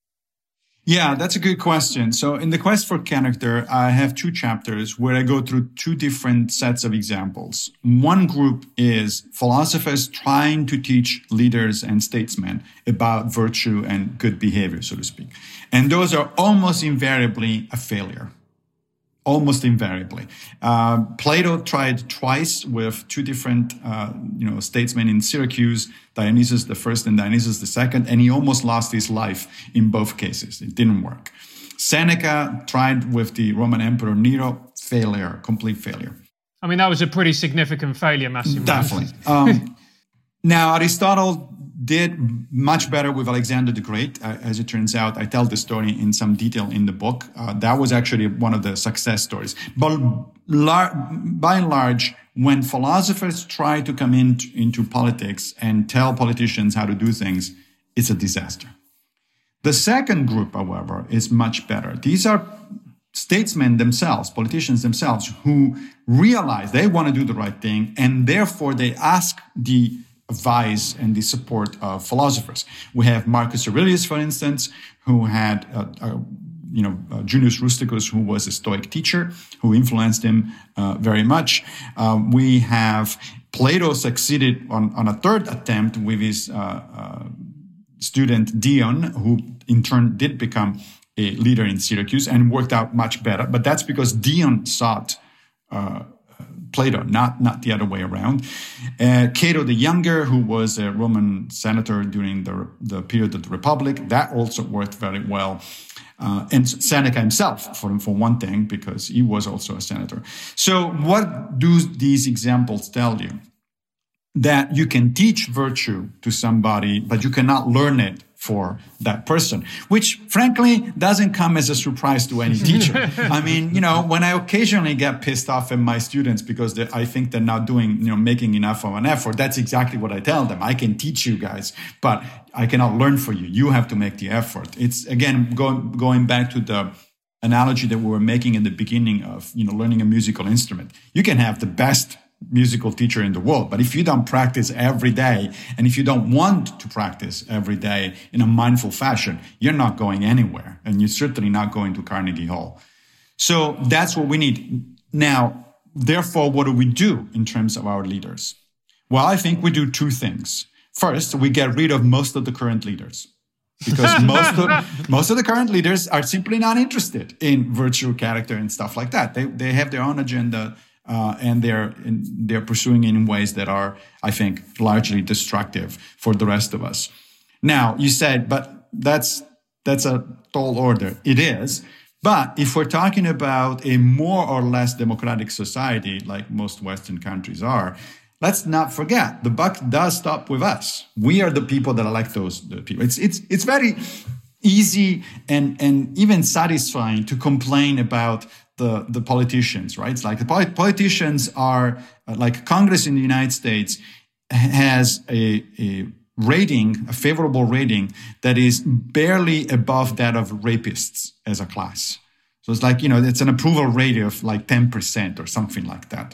Yeah, that's a good question. So in The Quest for Character, I have two chapters where I go through two different sets of examples. One group is philosophers trying to teach leaders and statesmen about virtue and good behavior, so to speak. And those are almost invariably a failure. Almost invariably. Uh, Plato tried twice with two different, uh, you know, statesmen in Syracuse, Dionysius the First and Dionysius the Second, and he almost lost his life in both cases. It didn't work. Seneca tried with the Roman Emperor Nero, failure, complete failure. I mean, that was a pretty significant failure, Massimo. Definitely. Um, now, Aristotle did much better with Alexander the Great. Uh, as it turns out, I tell the story in some detail in the book. Uh, that was actually one of the success stories. But lar- by and large, when philosophers try to come in t- into politics and tell politicians how to do things, it's a disaster. The second group, however, is much better. These are statesmen themselves, politicians themselves, who realize they want to do the right thing, and therefore they ask the advice and the support of philosophers. We have Marcus Aurelius, for instance, who had, uh, uh, you know, uh, Junius Rusticus, who was a Stoic teacher, who influenced him uh, very much. Um, we have Plato succeeded on, on a third attempt with his uh, uh, student Dion, who in turn did become a leader in Syracuse and worked out much better. But that's because Dion sought uh, Plato, not, not the other way around. Uh, Cato the Younger, who was a Roman senator during the, the period of the Republic, that also worked very well. Uh, and Seneca himself, for, for one thing, because he was also a senator. So what do these examples tell you? That you can teach virtue to somebody, but you cannot learn it for that person, which frankly doesn't come as a surprise to any teacher. I mean, you know, when I occasionally get pissed off at my students because they, I think they're not doing, you know, making enough of an effort, that's exactly what I tell them. I can teach you guys, but I cannot learn for you. You have to make the effort. It's, again, going, going back to the analogy that we were making in the beginning of, you know, learning a musical instrument. You can have the best musical teacher in the world, but if you don't practice every day, and if you don't want to practice every day in a mindful fashion, you're not going anywhere, and you're certainly not going to Carnegie Hall. So that's what we need. Now, therefore, what do we do in terms of our leaders? Well, I think we do two things. First, we get rid of most of the current leaders. Because most of most of the current leaders are simply not interested in virtue, character, and stuff like that. They they have their own agenda, uh, and they're in, they're pursuing it in ways that are, I think, largely destructive for the rest of us. Now, you said, but that's that's a tall order. It is. But if we're talking about a more or less democratic society, like most Western countries are, let's not forget, the buck does stop with us. We are the people that elect those the people. It's it's it's very easy and, and even satisfying to complain about the, the politicians, right? It's like the polit- politicians are, uh, like Congress in the United States has a, a rating, a favorable rating that is barely above that of rapists as a class. So it's like, you know, it's an approval rate of like ten percent or something like that.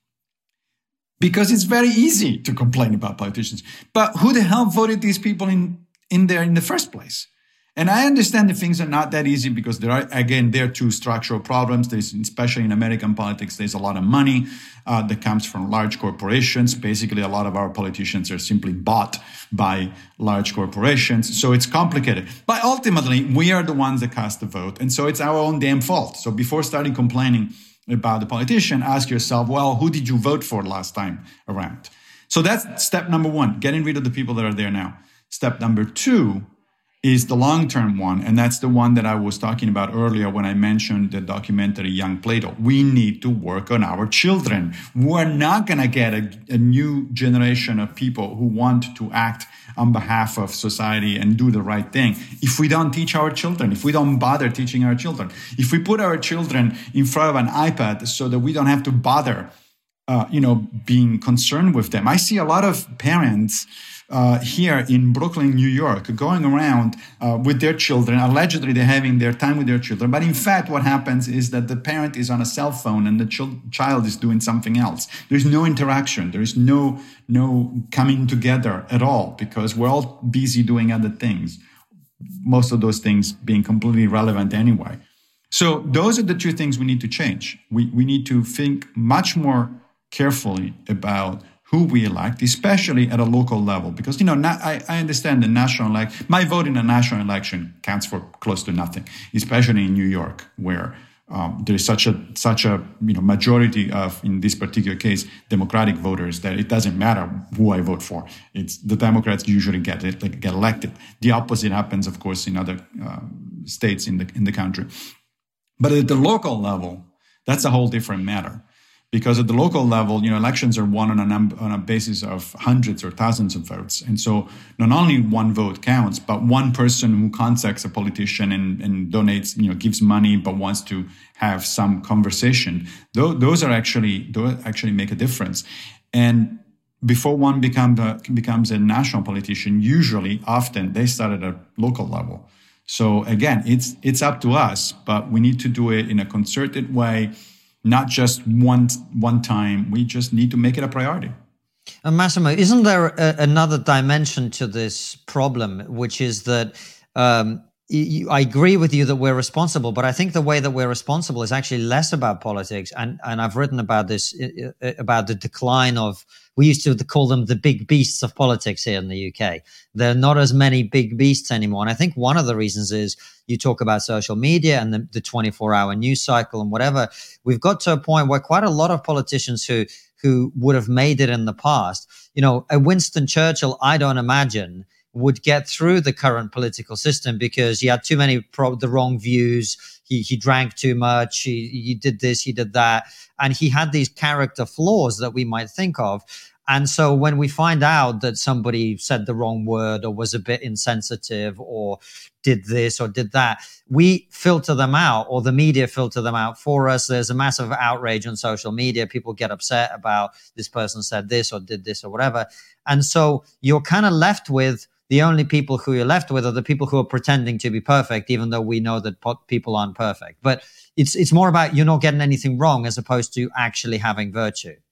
Because it's very easy to complain about politicians. But who the hell voted these people in, in there in the first place? And I understand that things are not that easy because there are, again, there are two structural problems. There's, especially in American politics, there's a lot of money uh, that comes from large corporations. Basically, a lot of our politicians are simply bought by large corporations. So it's complicated. But ultimately, we are the ones that cast the vote. And so it's our own damn fault. So before starting complaining about the politician, ask yourself, well, who did you vote for last time around? So that's step number one, getting rid of the people that are there now. Step number two is the long-term one, and that's the one that I was talking about earlier when I mentioned the documentary Young Plato. We need to work on our children. We're not going to get a, a new generation of people who want to act on behalf of society and do the right thing if we don't teach our children, if we don't bother teaching our children. If we put our children in front of an iPad so that we don't have to bother, uh, you know, being concerned with them. I see a lot of parents Uh, here in Brooklyn, New York, going around uh, with their children. Allegedly, they're having their time with their children. But in fact, what happens is that the parent is on a cell phone and the ch- child is doing something else. There's no interaction. There is no, no coming together at all because we're all busy doing other things. Most of those things being completely irrelevant anyway. So those are the two things we need to change. We, we need to think much more carefully about who we elect, especially at a local level. Because, you know, not, I, I understand the national elect, my vote in a national election counts for close to nothing, especially in New York, where um, there is such a, such a, you know, majority of, in this particular case, Democratic voters that it doesn't matter who I vote for. It's the Democrats usually get it, like, get elected. The opposite happens, of course, in other uh, states in the, in the country. But at the local level, that's a whole different matter. Because at the local level, you know, elections are won on a number, on a basis of hundreds or thousands of votes. And so not only one vote counts, but one person who contacts a politician and, and donates, you know, gives money, but wants to have some conversation. Those, those are actually, those actually make a difference. And before one becomes a, becomes a national politician, usually, often, they start at a local level. So again, it's, it's up to us, but we need to do it in a concerted way. Not just one one time. We just need to make it a priority. And Massimo, isn't there a, another dimension to this problem, which is that um, you, I agree with you that we're responsible, but I think the way that we're responsible is actually less about politics. And and I've written about this, about the decline of, we used to call them the big beasts of politics here in the U K. There are not as many big beasts anymore. And I think one of the reasons is you talk about social media and the, the twenty-four hour news cycle and whatever. We've got to a point where quite a lot of politicians who who would have made it in the past, you know, a Winston Churchill, I don't imagine, would get through the current political system because he had too many pro- the wrong views. He he drank too much. He, he did this, he did that. And he had these character flaws that we might think of. And so when we find out that somebody said the wrong word or was a bit insensitive or did this or did that, we filter them out, or the media filter them out for us. There's a massive outrage on social media. People get upset about this person said this or did this or whatever. And so you're kind of left with, the only people who you're left with are the people who are pretending to be perfect, even though we know that po- people aren't perfect. But it's it's more about you're not getting anything wrong as opposed to actually having virtue.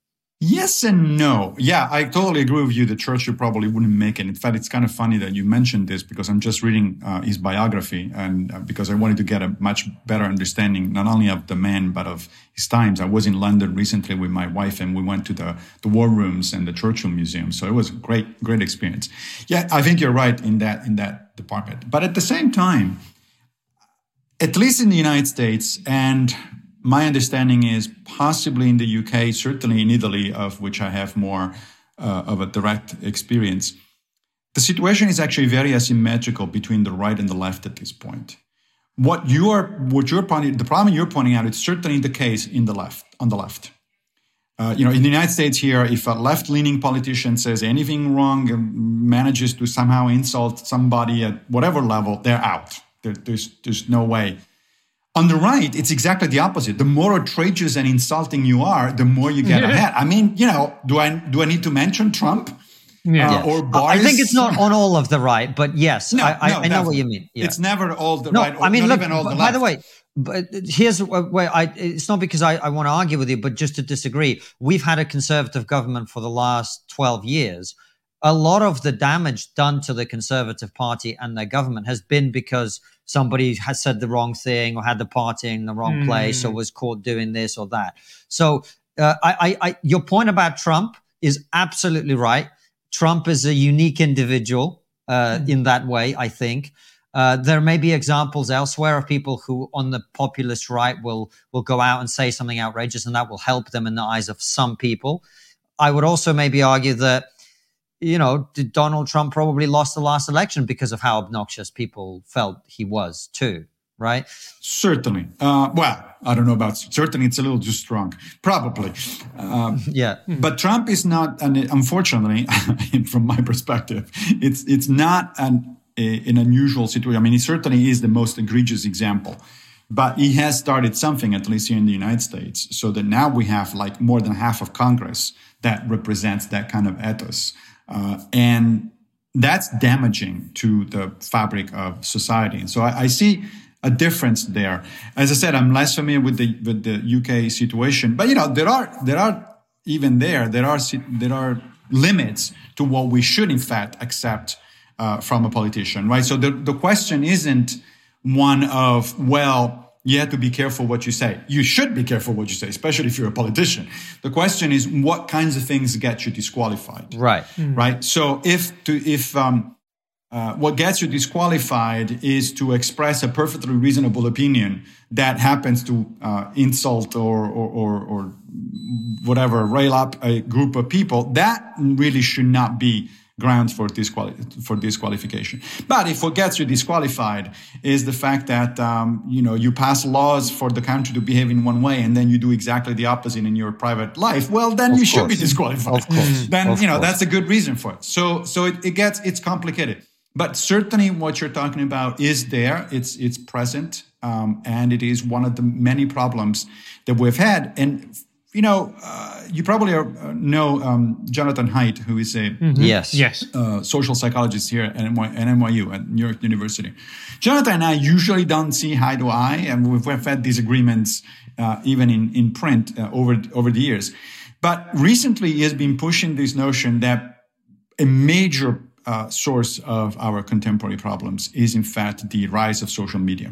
Yes and no. Yeah, I totally agree with you that Churchill probably wouldn't make it. In fact, it's kind of funny that you mentioned this because I'm just reading uh, his biography and uh, because I wanted to get a much better understanding, not only of the man, but of his times. I was in London recently with my wife and we went to the, the war rooms and the Churchill Museum. So it was a great, great experience. Yeah, I think you're right in that, in that department. But at the same time, at least in the United States, and my understanding is possibly in the U K, certainly in Italy, of which I have more uh, of a direct experience, the situation is actually very asymmetrical between the right and the left at this point. What you are, what you're pointing, the problem you're pointing out, it's certainly the case in the left, on the left. Uh, you know, in the United States here, if a left-leaning politician says anything wrong and manages to somehow insult somebody at whatever level, they're out. There, there's, there's no way. On the right, it's exactly the opposite. The more outrageous and insulting you are, the more you get yeah. ahead. I mean, you know, do I do I need to mention Trump yeah. uh, Yeah. or Boris? I think it's not on all of the right, but yes, No, I, I, no, I know what you mean. Yeah. It's never all the No, right. Or I mean, not look, even all the by left. the way, but here's where I, it's not because I, I want to argue with you, but just to disagree. We've had a conservative government for the last twelve years. A lot of the damage done to the Conservative Party and their government has been because somebody has said the wrong thing or had the party in the wrong mm. place or was caught doing this or that. So uh, I, I, I, your point about Trump is absolutely right. Trump is a unique individual uh, mm. in that way, I think. Uh, there may be examples elsewhere of people who on the populist right will, will go out and say something outrageous and that will help them in the eyes of some people. I would also maybe argue that, you know, Donald Trump probably lost the last election because of how obnoxious people felt he was too, right? Certainly. Uh, well, I don't know about certainly. It's a little too strong. Probably. Uh, yeah. But Trump is not, and unfortunately, from my perspective, it's it's not an, a, an unusual situation. I mean, he certainly is the most egregious example. But he has started something, at least here in the United States, so that now we have like more than half of Congress that represents that kind of ethos. Uh, and that's damaging to the fabric of society. And so I, I see a difference there. As I said, I'm less familiar with the with the U K situation, but you know there are there are even there there are there are limits to what we should in fact accept uh, from a politician, right? So the the question isn't one of, well, you have to be careful what you say. You should be careful what you say, especially if you're a politician. The question is, what kinds of things get you disqualified? Right. Mm-hmm. Right. So if to if um, uh, what gets you disqualified is to express a perfectly reasonable opinion that happens to uh, insult or, or or or whatever, rail up a group of people, that really should not be grounds for disquali- for disqualification. But if what gets you disqualified is the fact that um, you know you pass laws for the country to behave in one way and then you do exactly the opposite in your private life, well, then of you course. should be disqualified. Of course. Then of you know course. that's a good reason for it. So so it, it gets it's complicated. But certainly what you're talking about is there. It's it's present, um, and it is one of the many problems that we've had. And you know, uh, you probably are, uh, know um, Jonathan Haidt, who is a mm-hmm. yes, yes, uh, social psychologist here at N Y U, at New York University. Jonathan and I usually don't see eye to eye, and we've, we've had disagreements uh, even in in print uh, over over the years. But recently, he has been pushing this notion that a major uh, source of our contemporary problems is, in fact, the rise of social media.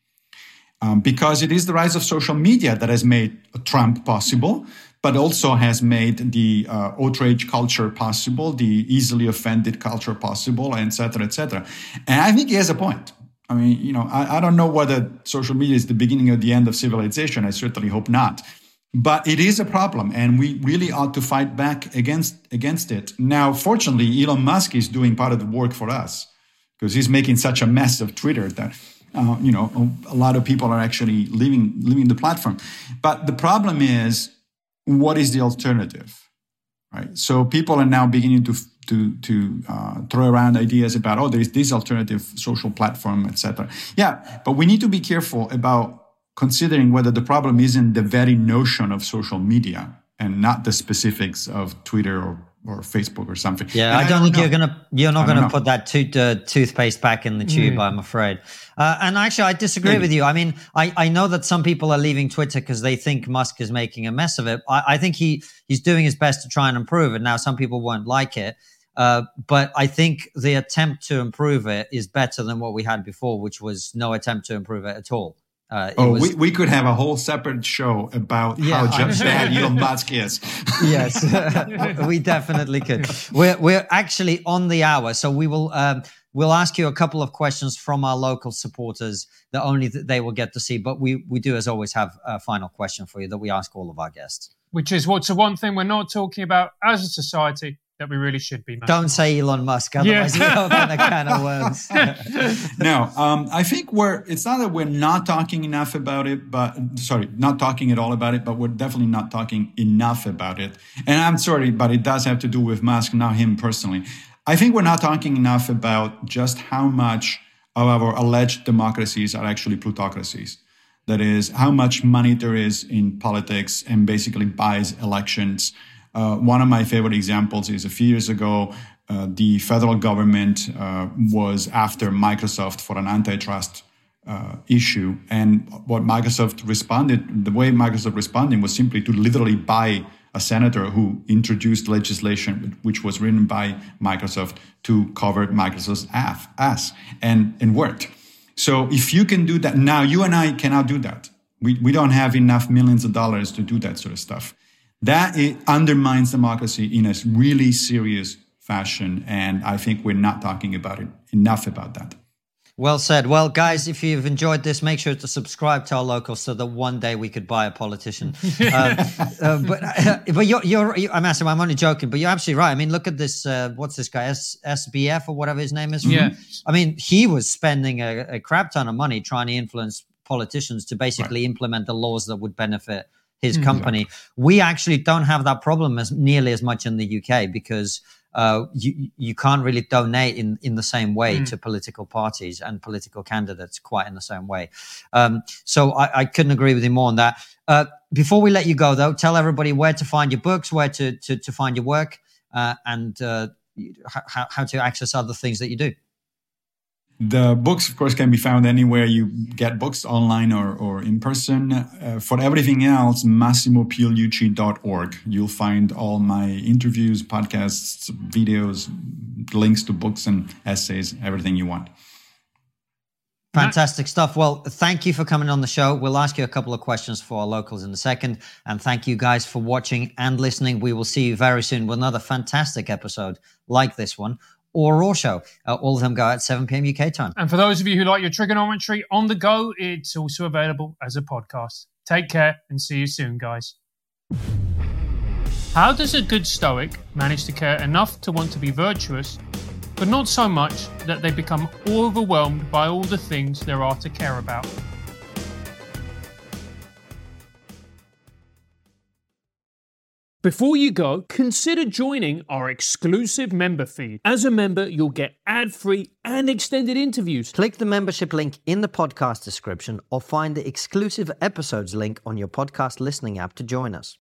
Um, because it is the rise of social media that has made Trump possible, but also has made the uh, outrage culture possible, the easily offended culture possible, et cetera, et cetera. And I think he has a point. I mean, you know, I, I don't know whether social media is the beginning or the end of civilization. I certainly hope not. But it is a problem, and we really ought to fight back against against it. Now, fortunately, Elon Musk is doing part of the work for us because he's making such a mess of Twitter that Uh, you know, a lot of people are actually leaving leaving the platform. But the problem is, what is the alternative, right? So people are now beginning to to to uh, throw around ideas about, oh, there is this alternative social platform, et cetera. Yeah, but we need to be careful about considering whether the problem isn't the very notion of social media and not the specifics of Twitter or or Facebook or something. Yeah, And I, don't don't think know. you're gonna you're not I don't gonna know. put that tooth, uh, toothpaste back in the tube. Mm. I'm afraid. Uh, and actually, I disagree Maybe. with you. I mean, I, I know that some people are leaving Twitter because they think Musk is making a mess of it. I, I think he he's doing his best to try and improve it. Now, some people won't like it, uh, but I think the attempt to improve it is better than what we had before, which was no attempt to improve it at all. Uh, it Oh, was, we, we could have a whole separate show about Yeah, how I- just bad Elon Musk is. Yes, we definitely could. We're we're actually on the hour, so we will um, we'll ask you a couple of questions from our local supporters that only th- they will get to see. But we we do, as always, have a final question for you that we ask all of our guests. Which is what's the one thing we're not talking about as a society that we really should be. Don't say Elon Musk, otherwise Yeah. you open a can of worms. No, um, I think we're, it's not that we're not talking enough about it, but sorry, not talking at all about it, but we're definitely not talking enough about it. And I'm sorry, but it does have to do with Musk, not him personally. I think we're not talking enough about just how much of our alleged democracies are actually plutocracies. That is, how much money there is in politics and basically buys elections. Uh, one of my favorite examples is a few years ago, uh, the federal government uh, was after Microsoft for an antitrust uh, issue. And what Microsoft responded, the way Microsoft responded was simply to literally buy a senator who introduced legislation which was written by Microsoft to cover Microsoft's ass, and, and worked. So if you can do that, now you and I cannot do that. We, we don't have enough millions of dollars to do that sort of stuff. That it undermines democracy in a really serious fashion. And I think we're not talking about it enough about that. Well said. Well, guys, if you've enjoyed this, make sure to subscribe to our local so that one day we could buy a politician. uh, uh, but uh, but you're, you're, you're, I'm asking, I'm only joking, but you're absolutely right. I mean, look at this. Uh, what's this guy? S, SBF or whatever his name is? Yeah. I mean, he was spending a, a crap ton of money trying to influence politicians to basically Right. implement the laws that would benefit his company. Exactly. We actually don't have that problem as nearly as much in the U K because uh, you you can't really donate in, in the same way mm. to political parties and political candidates quite in the same way. Um, so I, I couldn't agree with you more on that. Uh, before we let you go, though, tell everybody where to find your books, where to to, to find your work, uh, and uh, how, how to access other things that you do. The books, of course, can be found anywhere you get books, online or, or in person. Uh, for everything else, massimo pigliucci dot org. You'll find all my interviews, podcasts, videos, links to books and essays, everything you want. Fantastic stuff. Well, thank you for coming on the show. We'll ask you a couple of questions for our locals in a second. And thank you guys for watching and listening. We will see you very soon with another fantastic episode like this one. Or Raw Show. Uh, all of them go at seven p.m. U K time. And for those of you who like your trigonometry on the go, it's also available as a podcast. Take care and see you soon, guys. How does a good Stoic manage to care enough to want to be virtuous, but not so much that they become overwhelmed by all the things there are to care about? Before you go, consider joining our exclusive member feed. As a member, you'll get ad-free and extended interviews. Click the membership link in the podcast description or find the exclusive episodes link on your podcast listening app to join us.